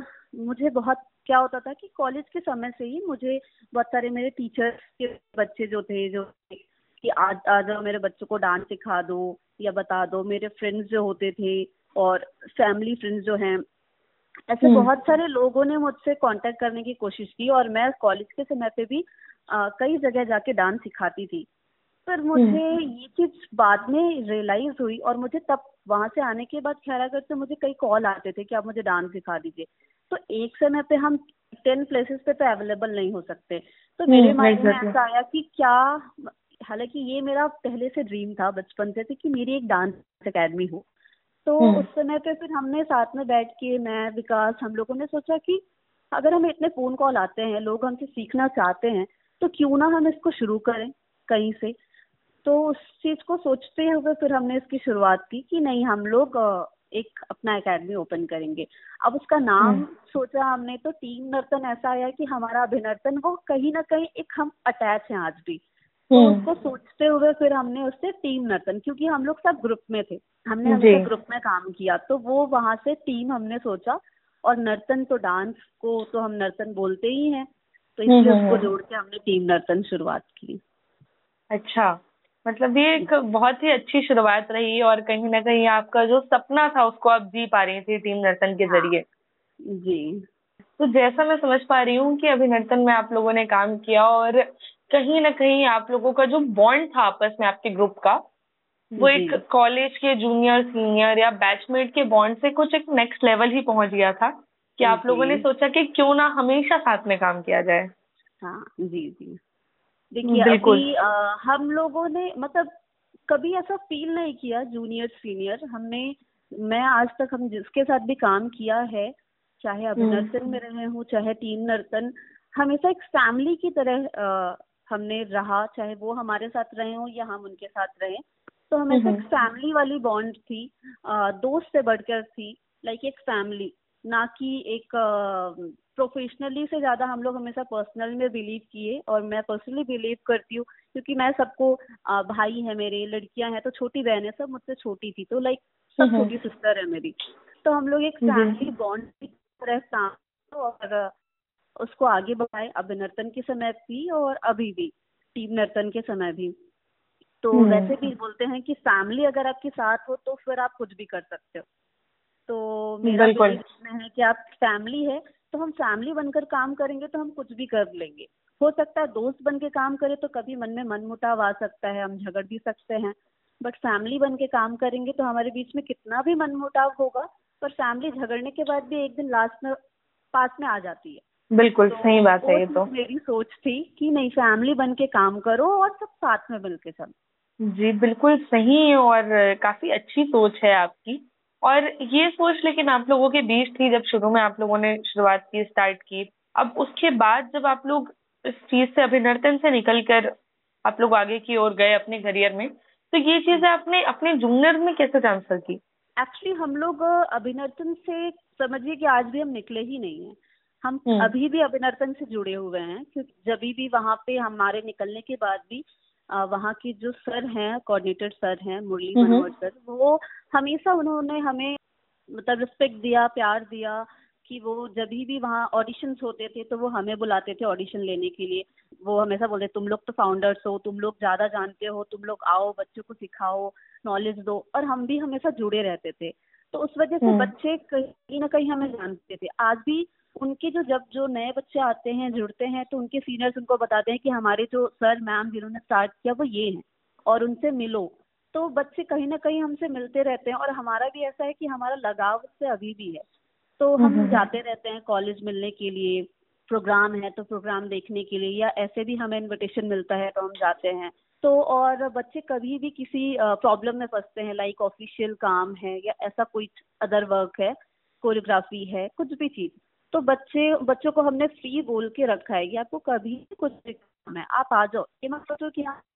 मुझे बहुत क्या होता था कि कॉलेज के समय से ही मुझे बहुत सारे मेरे टीचर्स के बच्चे जो थे, जो कि आज आ जाओ मेरे बच्चों को डांस सिखा दो या बता दो, मेरे फ्रेंड्स जो होते थे और फैमिली फ्रेंड्स जो हैं, ऐसे
हम्म
बहुत सारे लोगों ने मुझसे कांटेक्ट करने की कोशिश की और मैं कॉलेज के समय पे भी अ, कई जगह जाके डांस सिखाती थी। पर
हम्म
मुझे ये चीज बाद में रियलाइज हुई और मुझे तब वहां से आने के बाद खैरागढ़ से मुझे कई कॉल आते थे कि आप मुझे डांस सिखा दीजिए। तो एक समय पे हम टेन प्लेसेस पे तो अवेलेबल नहीं हो सकते। तो मेरे
हम्म
माइंड में
एग्जैक्टली।
ऐसा आया कि क्या, हालांकि ये मेरा पहले से ड्रीम था बचपन से थी कि मेरी एक डांस एकेडमी हो। तो
हम्म
उस समय पे फिर हमने साथ में बैठ के, मैं, विकास, हम लोगों ने सोचा कि अगर हमें इतने फोन कॉल आते हैं, लोग हमसे सीखना चाहते हैं, तो क्यों ना हम इसको शुरू करें कहीं से। तो उस चीज को सोचते हुए फिर हमने इसकी शुरुआत की कि नहीं, हम लोग अ, एक अपना एकेडमी ओपन करेंगे। अब उसका नाम
हम्म
सोचा हमने तो टीम नर्तन ऐसा आया कि हमारा अभिनर्तन वो कहीं ना कहीं एक हम अटैच हैं आज भी। तो उसको
हम्म
सोचते हुए फिर हमने उससे टीम नर्तन, क्योंकि हम लोग सब ग्रुप में थे, हमने
जी।
हमेशा ग्रुप में काम किया, तो वो वहां से टीम हमने सोचा। और नर्तन तो डांस को तो हम नर्तन बोलते ही हैं, तो
हम्म
इसलिए
हम्म
उसको
हम्म
जोड़ के हमने टीम नर्तन शुरुआत की।
अच्छा, मतलब ये एक बहुत ही अच्छी शुरुआत रही और कहीं ना कहीं आपका जो सपना था उसको आप जी पा रही थी टीम नर्तन के
हाँ
जरिए।
जी
तो जैसा मैं समझ पा रही हूँ कि अभिनर्तन में आप लोगों ने काम किया और कहीं ना कहीं आप लोगों का जो बॉन्ड था आपस में आपके ग्रुप का, वो
जी
एक कॉलेज के जूनियर सीनियर या बैचमेट के बॉन्ड से कुछ एक नेक्स्ट लेवल ही पहुंच गया था कि आप लोगों ने
जी।
सोचा कि क्यों ना हमेशा साथ में काम किया जाए।
हाँ जी जी। देखिए
बिल्कुल।
अभी अ, हम लोगों ने मतलब कभी ऐसा फील नहीं किया जूनियर सीनियर हमने। मैं आज तक हम जिसके साथ भी काम किया है, चाहे
हम्म
अभिनर्तन में रहे हूँ चाहे टीम नर्तन, हमेशा एक फैमिली की तरह अ, हमने रहा, चाहे वो हमारे साथ रहे हों या हम उनके साथ रहे। तो हमेशा एक
हम्म
फैमिली वाली बॉन्ड थी, अ, दोस्त से बढ़कर थी, लाइक एक फैमिली, ना कि एक प्रोफेशनली से ज्यादा हम लोग हमेशा पर्सनल में बिलीव किए। और मैं पर्सनली बिलीव करती हूँ क्योंकि मैं सबको, अ, भाई है मेरे, लड़कियां हैं तो छोटी बहन है, सब मुझसे छोटी थी, तो लाइक सब
हम्म
छोटी सिस्टर है मेरी। तो हम लोग एक
जी।
फैमिली बॉन्ड की तरह काम और अ, उसको आगे बढ़ाए, अभिनर्तन के समय भी और अभी भी टीम नर्तन के समय भी। तो वैसे
हम्म
भी बोलते हैं कि फैमिली अगर आपके साथ हो तो फिर आप कुछ भी कर सकते हो। तो मेरा
बिल्कुल।
बिलीव इसमें है कि आप फैमिली है तो हम फैमिली बनकर काम करेंगे तो हम कुछ भी कर लेंगे। हो सकता है दोस्त बन के काम करें तो कभी मन में मनमुटाव आ सकता है, हम झगड़ भी सकते हैं, बट फैमिली बन के काम करेंगे तो हमारे बीच में कितना भी मनमुटाव होगा, पर फैमिली झगड़ने के बाद भी एक दिन लास्ट में पास में आ जाती है।
बिल्कुल
तो
सही बात है
वो
ये
चीज
तो।
मेरी सोच थी कि नहीं, फैमिली बन के काम करो और सब साथ में मिलके चलो।
जी बिल्कुल सही और काफी अच्छी सोच है आपकी। और ये सोच लेकिन आप लोगों के बीच थी जब शुरू में आप लोगों ने शुरुआत की, स्टार्ट की। अब उसके बाद जब आप लोग इस चीज से, अभिनर्तन से निकल कर आप लोग आगे की ओर गए अपने करियर में, तो ये चीजें आपने अपने जूनियर में कैसे ट्रांसफर की?
एक्चुअली हम लोग अ, अभिनर्तन से समझिए कि आज भी हम निकले ही नहीं हैं। हम
हम्म
अभी भी अभिनर्तन से जुड़े हुए हैं, क्योंकि जब भी वहाँ पे हमारे निकलने के बाद भी अ, वहाँ के जो सर हैं, कोऑर्डिनेटर सर हैं मुरली
हम्म
मनोहर सर, वो हमेशा उन्होंने हमें मतलब रिस्पेक्ट दिया, प्यार दिया, कि वो जब भी वहाँ ऑडिशंस होते थे तो वो हमें बुलाते थे ऑडिशन लेने के लिए। वो हमेशा बोलते तुम लोग तो फाउंडर्स हो, तुम लोग ज्यादा जानते हो, तुम लोग आओ बच्चों को सिखाओ, नॉलेज दो। और हम भी हमेशा जुड़े रहते थे, तो उस वजह से
हम्म
बच्चे कहीं ना कहीं हमें जानते थे। आज भी उनके जो जब जो नए बच्चे आते हैं जुड़ते हैं तो उनके सीनियर्स उनको बताते हैं कि हमारे जो सर मैम जिन्होंने स्टार्ट किया वो ये हैं और उनसे मिलो। तो बच्चे कहीं ना कहीं हमसे मिलते रहते हैं और हमारा भी ऐसा है कि हमारा लगाव उससे अभी भी है। तो हम जाते रहते हैं कॉलेज मिलने के लिए, प्रोग्राम है तो प्रोग्राम देखने के लिए, या ऐसे भी हमें इनविटेशन मिलता है तो हम जाते हैं। तो और बच्चे कभी भी किसी प्रॉब्लम में फंसते हैं, लाइक ऑफिशियल काम है या ऐसा कोई अदर वर्क है, कोरियोग्राफी है, कुछ भी चीज, तो बच्चे बच्चों को हमने फ्री बोल के रखा है कि आपको कभी भी कुछ भी काम है आप आ जाओ। ये मत सोचो कि हाँ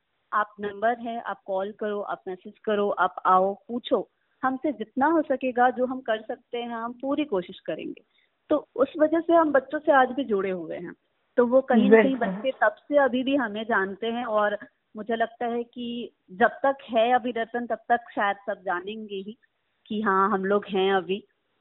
आप नंबर है, आप कॉल करो, आप मैसेज करो, आप आओ, पूछो। हमसे जितना हो सकेगा जो हम कर सकते हैं हम पूरी कोशिश करेंगे। तो उस वजह से हम बच्चों से आज भी जुड़े हुए हैं। तो वो कहीं ना कहीं बच्चे तब से अभी भी हमें जानते हैं और मुझे लगता है कि जब तक है अभी रतन तब तक शायद सब जानेंगे ही कि हाँ हम लोग हैं अभी।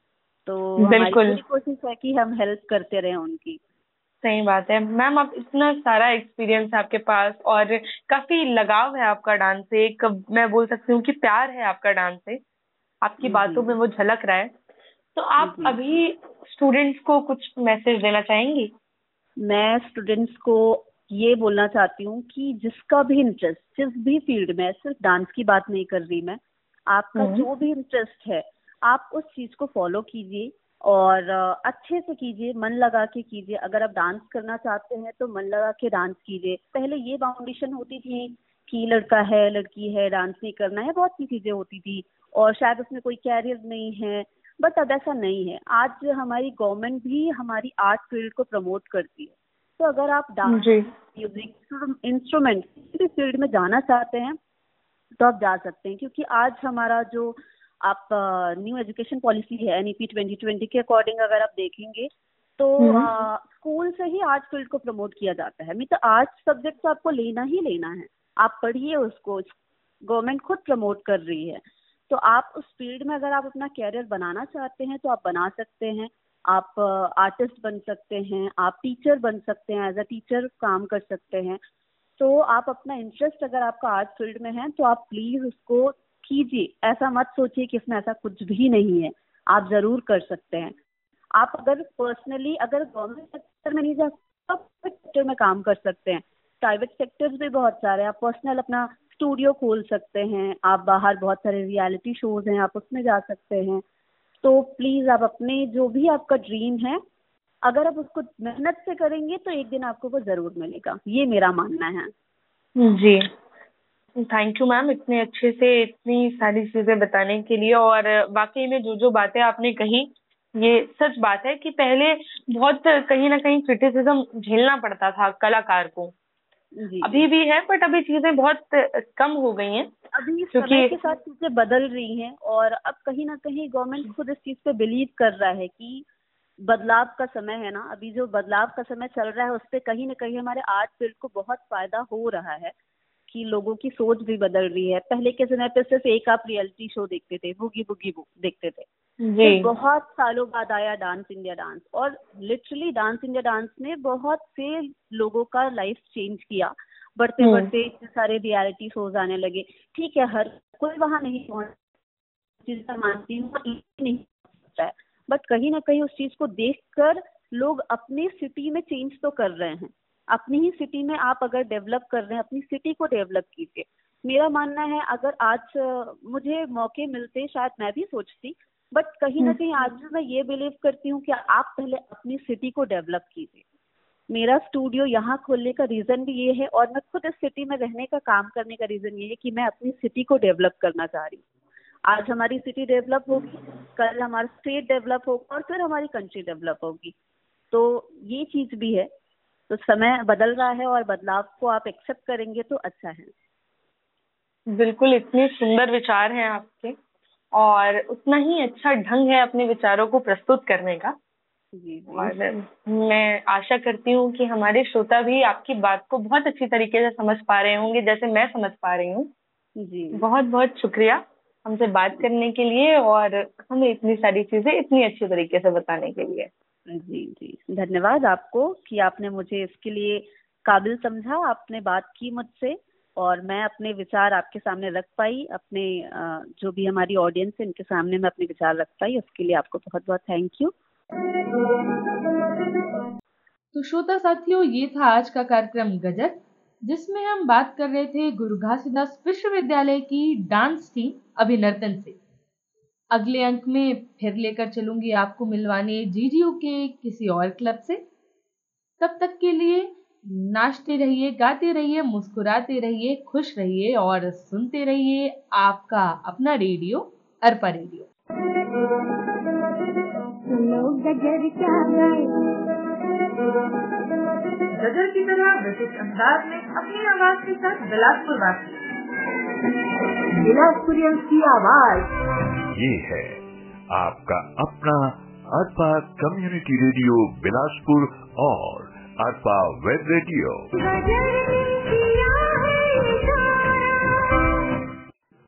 तो हमारी पूरी कोशिश है कि हम हेल्प करते रहें उनकी।
सही बात है मैम, आप इतना सारा एक्सपीरियंस है आपके पास और काफी लगाव है आपका डांस से, एक मैं बोल सकती हूँ कि प्यार है आपका डांस से, आपकी बातों में वो झलक रहा है। तो आप अभी स्टूडेंट्स को कुछ मैसेज देना चाहेंगी?
मैं स्टूडेंट्स को ये बोलना चाहती हूँ कि जिसका भी इंटरेस्ट, जिस भी फील्ड में, सिर्फ डांस की बात नहीं कर रही मैं, आपका जो भी इंटरेस्ट है आप उस चीज को फॉलो कीजिए और अच्छे से कीजिए, मन लगा के कीजिए। अगर आप डांस करना चाहते हैं तो मन लगा के डांस कीजिए। पहले ये बाउंडेशन होती थी कि लड़का है लड़की है डांस नहीं करना है, बहुत सी चीजें होती थी और शायद उसमें कोई कैरियर नहीं है, बट अब ऐसा नहीं है। आज हमारी गवर्नमेंट भी हमारी आर्ट फील्ड को प्रमोट करती है। तो अगर आप डांस, म्यूजिक, इंस्ट्रूमेंट किसी भी फील्ड में जाना चाहते हैं तो आप जा सकते हैं, क्योंकि आज हमारा जो आप न्यू एजुकेशन पॉलिसी है N E P twenty twenty के अकॉर्डिंग अगर आप देखेंगे तो स्कूल से ही आर्ट फील्ड को प्रमोट किया जाता है। तो आर्ट सब्जेक्ट तो आपको लेना ही लेना है, आप पढ़िए उसको, गवर्नमेंट खुद प्रमोट कर रही है। तो आप उस फील्ड में अगर आप अपना कैरियर बनाना चाहते हैं तो आप बना सकते हैं। आप आर्टिस्ट बन सकते हैं, आप टीचर बन सकते हैं, एज अ टीचर काम कर सकते हैं। तो आप अपना इंटरेस्ट अगर आपका आर्ट फील्ड में है तो आप प्लीज उसको कीजिए। ऐसा मत सोचिए कि इसमें ऐसा कुछ भी नहीं है, आप जरूर कर सकते हैं। आप अगर पर्सनली अगर गवर्नमेंट सेक्टर में नहीं जा सकते आप प्राइवेट सेक्टर में काम कर सकते हैं। प्राइवेट सेक्टर्स भी बहुत सारे, आप पर्सनल अपना स्टूडियो खोल सकते हैं, आप बाहर बहुत सारे रियलिटी शोज हैं आप उसमें जा सकते हैं। तो प्लीज आप अपने जो भी आपका ड्रीम है अगर आप उसको मेहनत से करेंगे तो एक दिन आपको वो जरूर मिलेगा, ये मेरा मानना है।
जी थैंक यू मैम, इतने अच्छे से इतनी सारी चीजें बताने के लिए। और वाकई में जो जो बातें आपने कही ये सच बात है कि पहले बहुत कहीं ना कहीं क्रिटिसिज्म झेलना पड़ता था कलाकार को,
जी।
अभी भी है बट अभी चीजें बहुत कम हो गई हैं।
अभी समय के साथ चीजें बदल रही हैं और अब कहीं ना कहीं गवर्नमेंट खुद इस चीज पे बिलीव कर रहा है कि बदलाव का समय है ना, अभी जो बदलाव का समय चल रहा है उस पे कहीं ना कहीं हमारे आर्ट फील्ड को बहुत फायदा हो रहा है कि लोगों की सोच भी बदल रही है। पहले के समय पे सिर्फ एक आप रियलिटी शो देखते थे, बुगी बुगी बुक देखते थे,
जी।
तो बहुत सालों बाद आया डांस इंडिया डांस और लिटरली डांस इंडिया डांस ने बहुत से लोगों का लाइफ चेंज किया। बढ़ते बढ़ते इतने सारे रियलिटी शोज आने लगे। ठीक है, हर कोई वहां नहीं पहुंच, चीज मानती हूँ नहीं है, बट कहीं ना कहीं उस चीज को देखकर लोग अपनी सिटी में चेंज तो कर रहे हैं। अपनी ही सिटी में आप अगर डेवलप कर रहे हैं, अपनी सिटी को डेवलप कीजिए। मेरा मानना है अगर आज मुझे मौके मिलते शायद मैं भी सोचती, बट कहीं ना कहीं आज मैं ये बिलीव करती हूँ कि आप पहले अपनी सिटी को डेवलप कीजिए। मेरा स्टूडियो यहाँ खोलने का रीजन भी ये है और मैं खुद इस सिटी में रहने का काम करने का रीजन ये है कि मैं अपनी सिटी को डेवलप करना चाह रही हूँ। आज हमारी सिटी डेवलप होगी, कल हमारा स्टेट डेवलप होगा और फिर हमारी कंट्री डेवलप होगी। तो ये चीज भी है। तो समय बदल रहा है और बदलाव को आप एक्सेप्ट करेंगे तो अच्छा है।
बिल्कुल, इतने सुंदर विचार हैं आपके और उतना ही अच्छा ढंग है अपने विचारों को प्रस्तुत करने का।
जी, जी।
और मैं आशा करती हूँ कि हमारे श्रोता भी आपकी बात को बहुत अच्छी तरीके से समझ पा रहे होंगे जैसे मैं समझ पा रही हूँ।
जी,
बहुत बहुत शुक्रिया हमसे बात करने के लिए और हमें इतनी सारी चीजें इतनी अच्छी तरीके से बताने के लिए।
जी जी धन्यवाद आपको कि आपने मुझे इसके लिए काबिल समझा, आपने बात की मुझसे और मैं अपने विचार आपके सामने रख पाई, अपने जो भी हमारी ऑडियंस है इनके सामने मैं अपने विचार रख पाई, उसके लिए आपको बहुत बहुत थैंक यू।
तो श्रोता साथियों, ये था आज का कार्यक्रम गजल, जिसमें हम बात कर रहे थे गुरु घासीदास विश्वविद्यालय की डांस टीम अभिनर्तन से। अगले अंक में फिर लेकर चलूंगी आपको मिलवाने जीजीयू के किसी और क्लब से। तब तक के लिए नाचते रहिए, गाते रहिए, मुस्कुराते रहिए, खुश रहिए और सुनते रहिए आपका अपना रेडियो अरपा रेडियो।
गजल की तरह विशिष्ट अंदाज में अपनी आवाज के साथ बिलासपुर वासी, बिलासपुरियंस की आवाज।
ये है आपका अपना अरपा कम्युनिटी रेडियो बिलासपुर और अरपा वेब रेडियो।